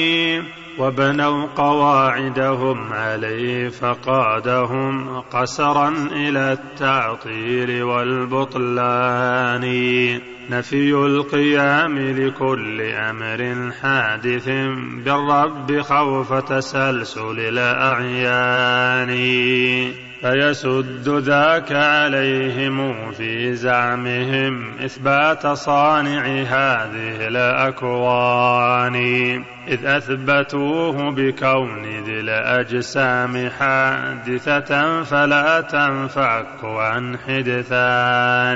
وبنوا قواعدهم عليه فقادهم قسرا إلى التعطيل والبطلان نفي القيام لكل أمر حادث بالرب خوف تسلسل الأعيان فيسد ذاك عليهم في زعمهم إثبات صانع هذه الأكوان إذ أثبتوه بكون ذي الأجسام حادثة فلا تنفك عن حدثان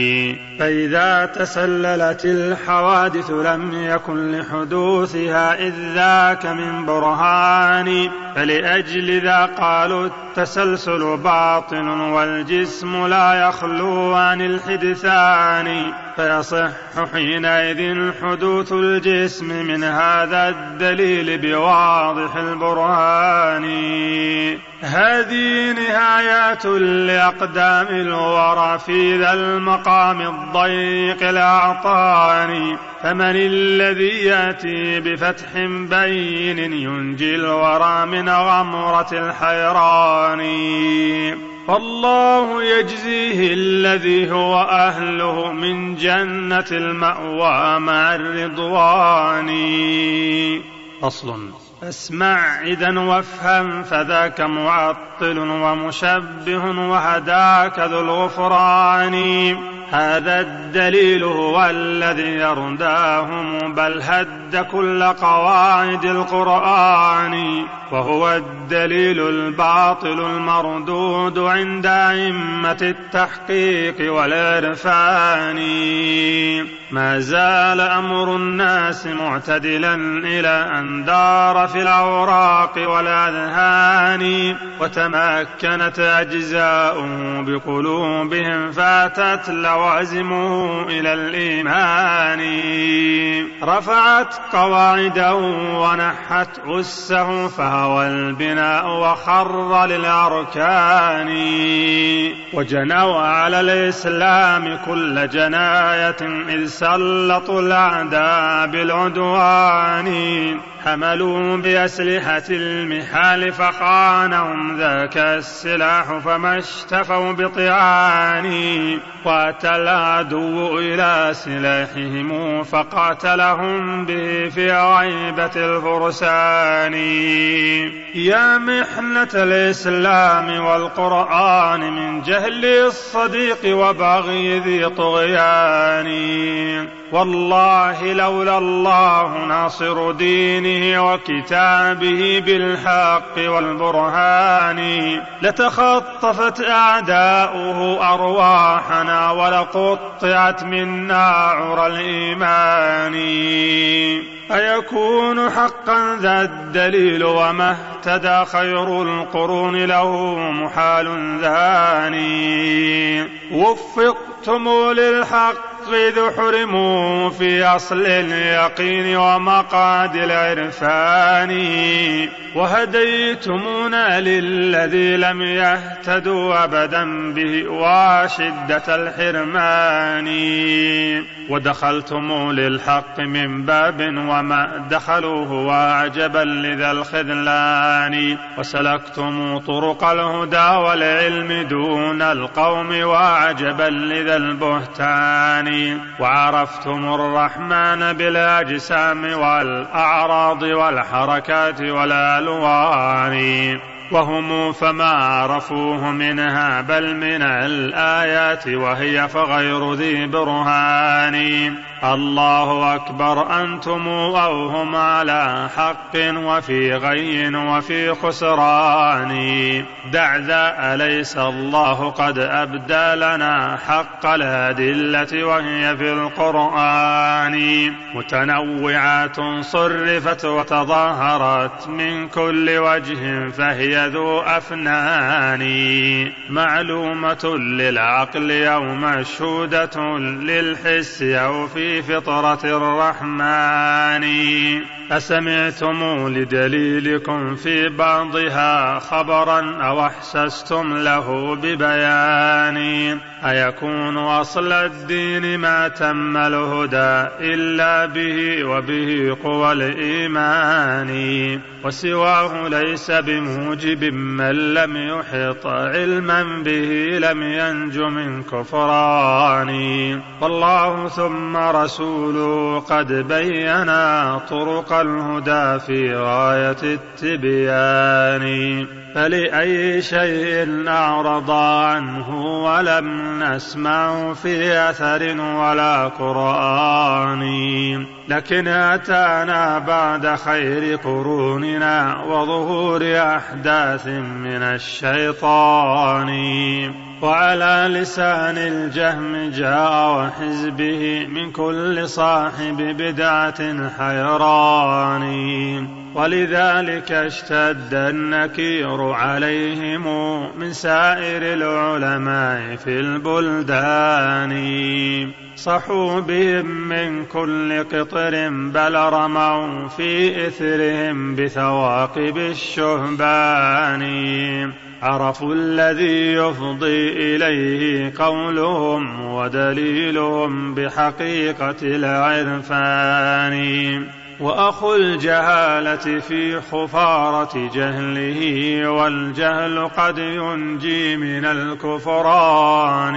فإذا تسللت الحوادث لم يكن لحدوثها إذ ذاك من برهان فلأجل ذا قالوا التسلسل باطل والجسم لا يخلو عن الحدثان فيصح حينئذ حدوث الجسم من هذا الدليل بواضح البرهان هذه نهايات لأقدام الورى في ذا المقام الضيق الأعطاني فمن الذي يأتي بفتح بين ينجي الورى من غمرة الحيران فالله يجزيه الذي هو أهله من جنة المأوى مع الرضوان أصل اسمع إذن وافهم فذاك معطل ومشبه وهداك ذو الغفران هذا الدليل هو الذي يرداهم بل هد كل قواعد القرآن وهو الدليل الباطل المردود عند أئمة التحقيق والعرفان. ما زال أمر الناس معتدلا إلى أن دار في الأوراق والأذهان، وتمكنت أجزاء بقلوبهم فاتت لوازمه إلى الإيمان. رفعت قواعده ونحت أسه فهوى البناء وخر للأركان. وجنوا على الإسلام كل جناية إذ سلطوا الأعداء بالعدوان. حملوا بأسلحة المحال فخانهم ذاك السلاح فما اشتفوا بطعان. وأتى العدو إلى سلاحهم فقاتلهم به في غيبة الفرسان. يا محنة الإسلام والقرآن من جهل الصديق وبغي ذي طغيان. والله لولا الله ناصر دينه وكتابه بالحق والبرهان لتخطفت أعداؤه أرواحنا ولقطعت منا عرى الإيمان. أيكون حقا ذا الدليل وما اهتدى خير القرون له محال ذاني. وفقتم للحق إذ حرموا في أصل اليقين ومقعد العرفان. وهديتمونا للذي لم يهتدوا أبدا به وشدة الحرمان. ودخلتم للحق من باب وما دخلوه وعجبا لذا الخذلان. وسلكتم طرق الهدى والعلم دون القوم وعجبا لذا البهتان. وعرفتم الرحمن بالأجسام والأعراض والحركات والألوان. وهم فما عرفوه منها بل من الآيات وهي فغير ذي برهان. الله أكبر أنتم أو هم على حق وفي غي وفي خسران. دع ذا أليس الله قد أبدى لنا حق الأدلة وهي في القرآن. متنوعات صرفت وتظاهرت من كل وجه فهي ذو أفنان. معلومة للعقل أو مشهودة للحس أو في فطرة الرحمن. أسمعتم لدليلكم في بعضها خبرا أو أحسستم له ببيان. أيكون أصل الدين ما تم الهدى إلا به وبه قوى الإيمان. وسواه ليس بموجب من لم يحط علما به لم ينج من كفران. والله ثم رسوله قد بينا طرق الهدى في غاية التبيان. فلأي شيء أعرض عنه ولم نسمع في أثر ولا قرآن. لكن أتانا بعد خير قروننا وظهور أحداث من الشيطان. وعلى لسان الجهم جاء وحزبه من كل صاحب بدعة حيران. ولذلك اشتد النكير عليهم من سائر العلماء في البلدان. صحوا بهم من كل قطر بل رموا في إثرهم بثواقب الشهبان. عرفوا الذي يفضي إليه قولهم ودليلهم بحقيقة العرفان. وأخو الجهالة في خفارة جهله والجهل قد ينجي من الكفران.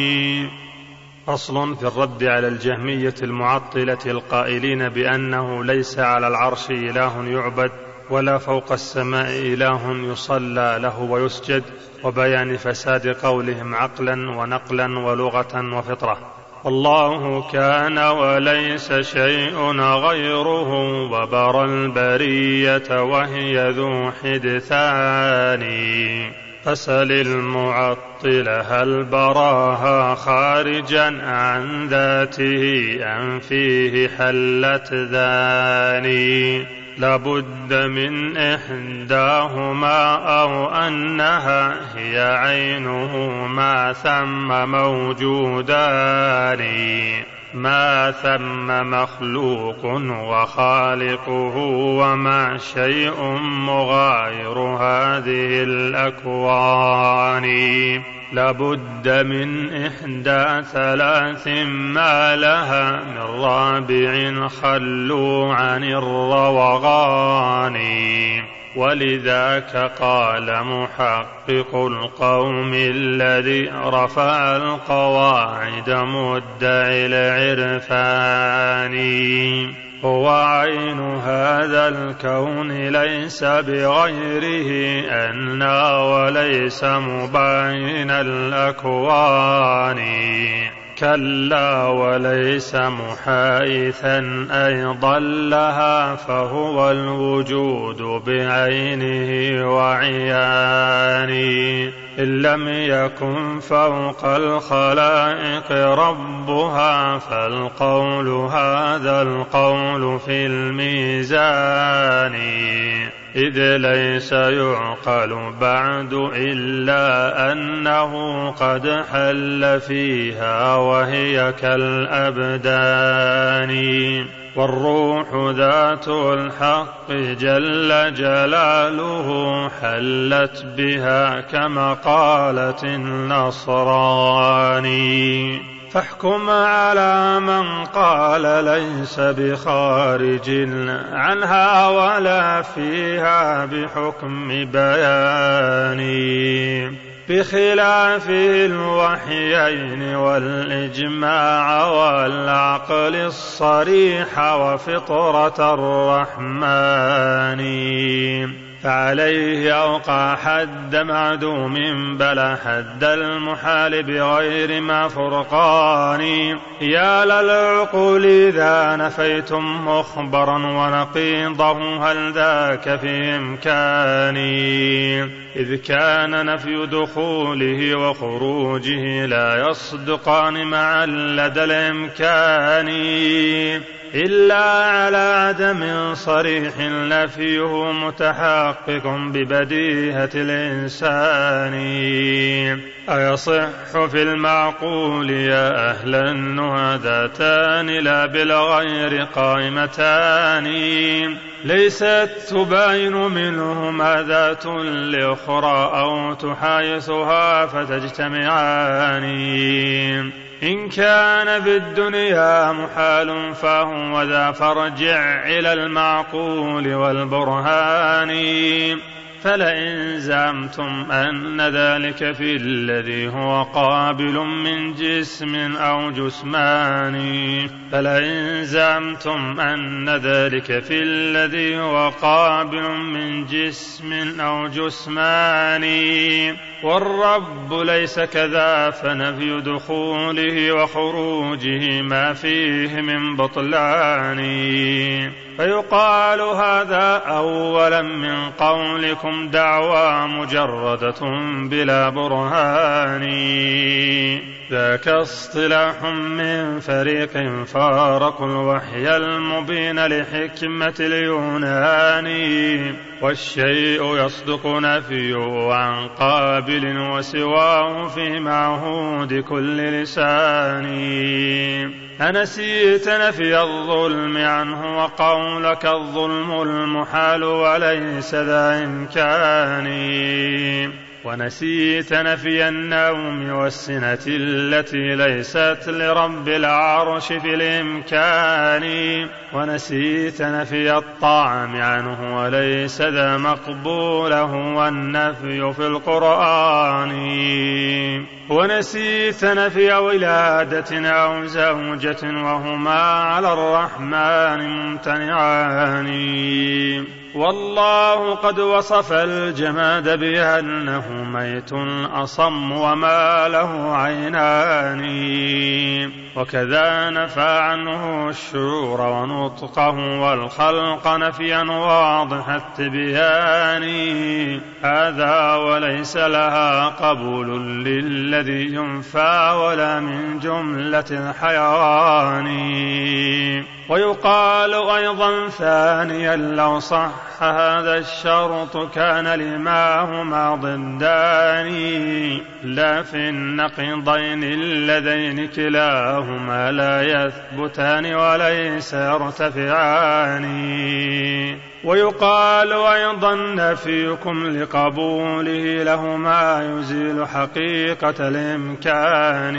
فصل في الرد على الجهمية المعطلة القائلين بأنه ليس على العرش إله يعبد ولا فوق السماء إله يصلى له ويسجد، وبيان فساد قولهم عقلا ونقلا ولغة وفطرة. الله كان وليس شيء غيره وبرى البرية وهي ذو حدثان فسل المعطل هل براها خارجا عن ذاته أم فيه حلت ذاني لابد من إحداهما أو أنها هي عينه ما ثم موجودان ما ثم مخلوق وخالقه وما شيء مغاير هذه الأكوان لابد من إحدى ثلاث ما لها من رابع خلوا عن الروغان ولذاك قال محقق القوم الذي رفع القواعد مدعي العرفان هو عين هذا الكون ليس بغيره أنا وليس مباين الأكوان كلا وليس محايثا أيضا لها فهو الوجود بعينه وعيانه إن لم يكن فوق الخلائق ربها فالقول هذا القول في الميزان إذ ليس يعقل بعد إلا أنه قد حل فيها وهي كالأبدان والروح ذات الحق جل جلاله حلت بها كما قالت النصراني فاحكم على من قال ليس بخارج عنها ولا فيها بحكم بياني بخلاف الوحيين والإجماع والعقل الصريح وفطرة الرحمن فعليه أوقع حد معدوم بلا حد المحال بغير ما فرقان يا للعقول إذا نفيتم مخبرا ونقيضه هل ذاك في إمكاني إذ كان نفي دخوله وخروجه لا يصدقان معا لدى الإمكان إلا على عدم صريح نفيه متحقق ببديهة الإنسان أيصح في المعقول يا أهل النهى ذاتان لا بالغير قائمتان ليست تباين منهما ذات لأخرى أو تحايثها فتجتمعان إن كان بالدنيا محال فهو ذا فرجع إلى المعقول والبرهان فلئن زعمتم أن ذلك في الذي هو قابل من جسم أو جسمان فلئن زعمتم أن ذلك في الذي هو قابل من جسم أو جسمان والرب ليس كذا فنفي دخوله وخروجه ما فيه من بطلان فيقال هذا أولا من قولكم دعوى مجردة بلا برهان ذاك اصطلاح من فريق فارقوا الوحي المبين لحكمة اليونان والشيء يصدق نفيه عن قابل وسواه في معهود كل لسان أنسيت نفي الظلم عنه وقولك الظلم المحال وليس ذا إمكان ونسيت نفي النوم والسنة التي ليست لرب العرش في الإمكان ونسيت نفي الطعام عنه وليس ذا مقبوله والنفي في القرآن ونسيت نفي ولادة أو زوجة وهما على الرحمن ممتنعان والله قد وصف الجماد بأنه ميت أصم وما له عينان، وكذا نفى عنه الشعور ونطقه والخلق نفيا واضح التبيان. هذا وليس لها قبول للذي ينفى ولا من جملة الحيوان. ويقال أيضا ثانيا لو صح هذا الشرط كان لما هما ضدان، لا في النقيضين اللذين كلاهما لا يثبتان وليس يرتفعان. ويقال أيضا نفيكم لقبوله لهما يزيل حقيقة الإمكان،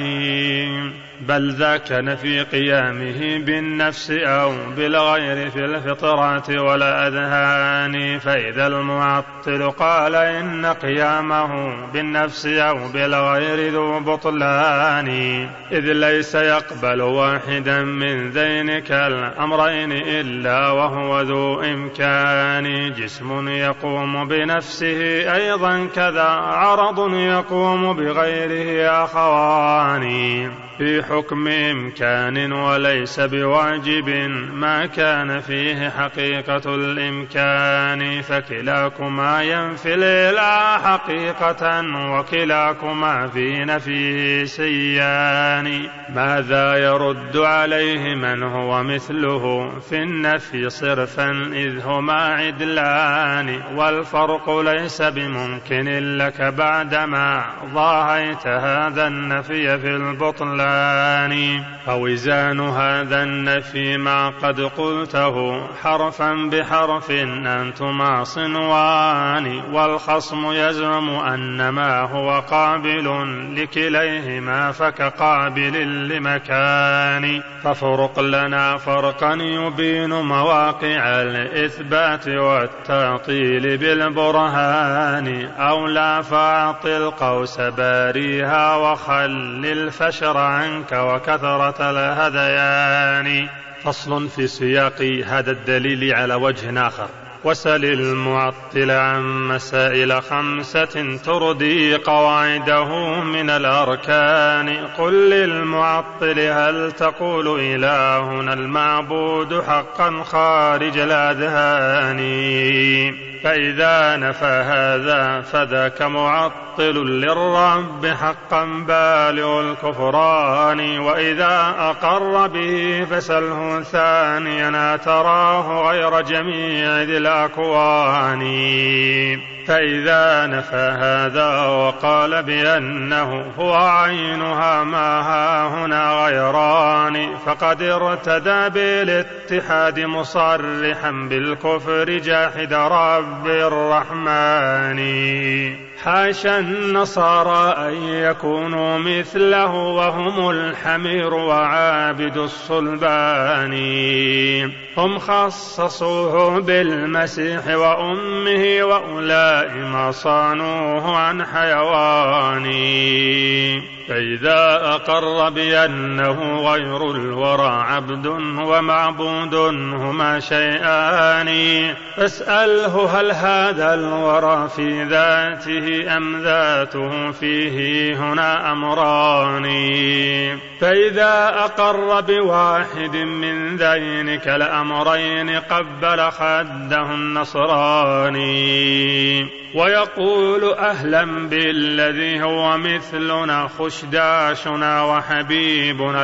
بل ذاك نفي قيامه بالنفس أو بالغير في الفطرات والأذهان. فإذا المعطل قال إن قيامه بالنفس أو بالغير ذو بطلان، إذ ليس يقبل واحدا من ذينك الأمرين إلا وهو ذو إمكان. جسم يقوم بنفسه أيضا كذا عرض يقوم بغيره أخوان، في حكم إمكان وليس بواجب ما كان فيه حقيقة الإمكان. فكلاكما ينفي الإله حقيقة وكلاكما في نفيه سيان. ماذا يرد عليه من هو مثله في النفي صرفا إذ هما عدلان، والفرق ليس بممكن لك بعدما ضاهيت هذا النفي في البطلان. فوزان هذا النفي ما قد قلته حرفا بحرف أنتما صنوان، والخصم يزعم أن ما هو قابل لكليهما فكقابل لمكان. ففرق لنا فرقا يبين مواقع الإثبات والتعطيل بالبرهان، أو لا فاعطل قوس باريها وخل الفشر عنك وكثرة الهذيان. فصل في سياق هذا الدليل على وجه آخر. وسل المعطل عن مسائل خمسة تردي قواعده من الأركان. قل للمعطل هل تقول إلهنا المعبود حقا خارج الأذهان؟ فإذا نفى هذا فذاك معطل للرب حقا بالغ الكفران. وإذا أقر به فسله ثانيا تراه غير جميع ذي الأكوان. فإذا نفى هذا وقال بأنه هو عينها ما ها هنا غيران، فقد ارتدى بالاتحاد مصرحا بالكفر جاحد رب الرحمن. حاشا النصارى أن يكونوا مثله وهم الحمير وعابد الصلبان. هم خصصوه بالمسيح وأمه وأولئك ما صانوه عن حيوان. فإذا أقر بأنه غير الورى عبد ومعبود هما شيئان، فاسأله هل هذا الورى في ذاته أم ذاته فيه هنا أمران. فإذا أقر بواحد من ذينك الأمرين قبل خده النصراني، ويقول أهلا بالذي هو مثلنا خشداشنا وحبيبنا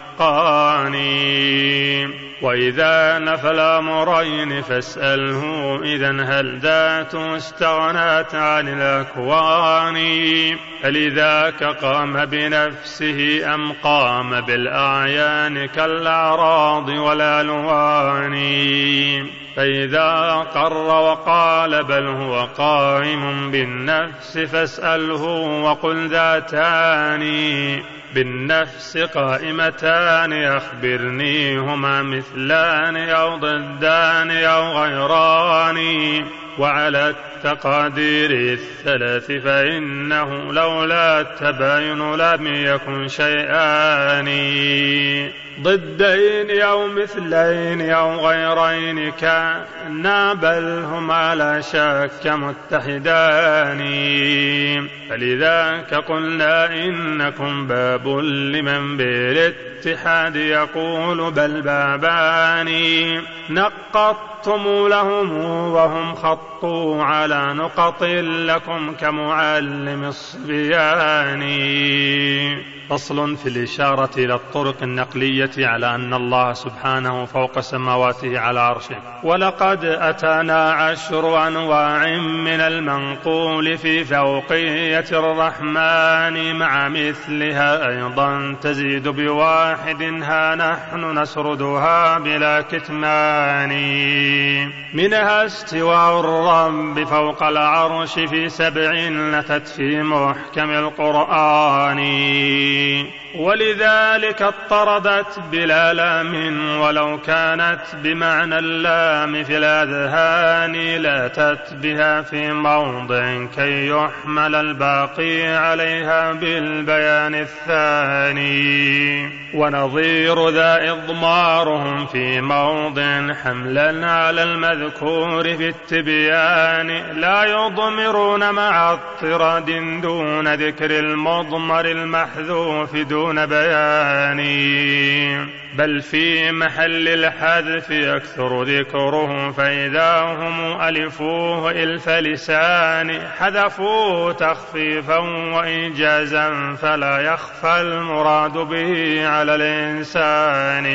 الحقاني. وإذا نفى الأمرين فاسأله إذن هل ذاته استغنت عن الأكوان؟ فلذاك قام بنفسه أم قام بالأعيان كالأعراض والألوان. فإذا أقر وقال بل هو قائم بالنفس فاسأله وقل ذاتان بالنفس قائمتان أخبرني هما مثلان أو ضدان أو غيران. وعلى التقادير الثلاث فإنه لولا التباين لم يكن شيئان ضدين أو مثلين أو غيرين كانا بل هما لا شك متحدان فلذاك قلنا إنكم باب لمن بالاتحاد يقول بل بابان نقضتم لهم وهم خطوا على نقط لكم كمعلم الصبيان. فصل في الإشارة إلى الطرق النقلية على أن الله سبحانه فوق سماواته على عرشه. ولقد أتانا عشر أنواع من المنقول في فوقية الرحمن مع مثلها أيضا تزيد بواحد ها نحن نسردها بلا كتمان. منها استواء الرب فوق العرش في سبع نتت في محكم القرآن ولذلك اضطردت بلا لام ولو كانت بمعنى اللام في الأذهان لاتت بها في موضع كي يحمل الباقي عليها بالبيان الثاني. ونظير ذا إضمارهم في موضع حملا على المذكور في التبيان لا يضمرون مع اضطراد دون ذكر المضمر المحذوف دون بيان بل في محل الحذف يكثر ذكره فإذا هم ألفوه إلف لسان حذفوا تخفيفا وإيجازا فلا يخفى المراد به على الإنسان.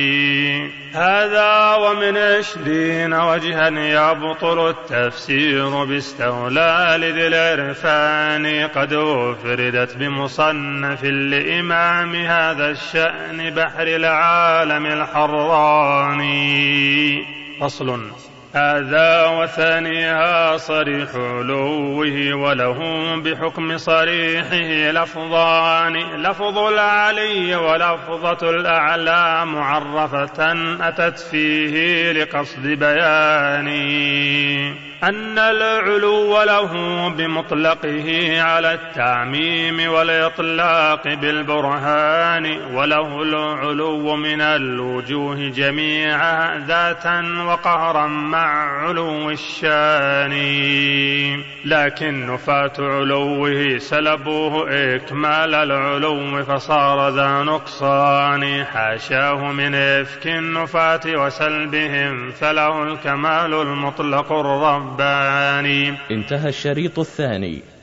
هذا ومن عشرين وجها يبطل التفسير باستولى لذي العرفان قد أفردت بمصنف لإمام هذا الشأن بحر العالم الحراني. فصل هذا وثانيها صريح علوه وله بحكم صريحه لفظان لفظ العلي ولفظة الأعلى معرفة أتت فيه لقصد بيان أن العلو له بمطلقه على التعميم والإطلاق بالبرهان وله العلو من الوجوه جميعها ذاتا وقهرا مع علو الشان. لكن نفاة علوه سلبوه إكمال العلو فصار ذا نقصان حاشاه من إفك النفاة وسلبهم فله الكمال المطلق الرب. انتهى الشريط الثاني.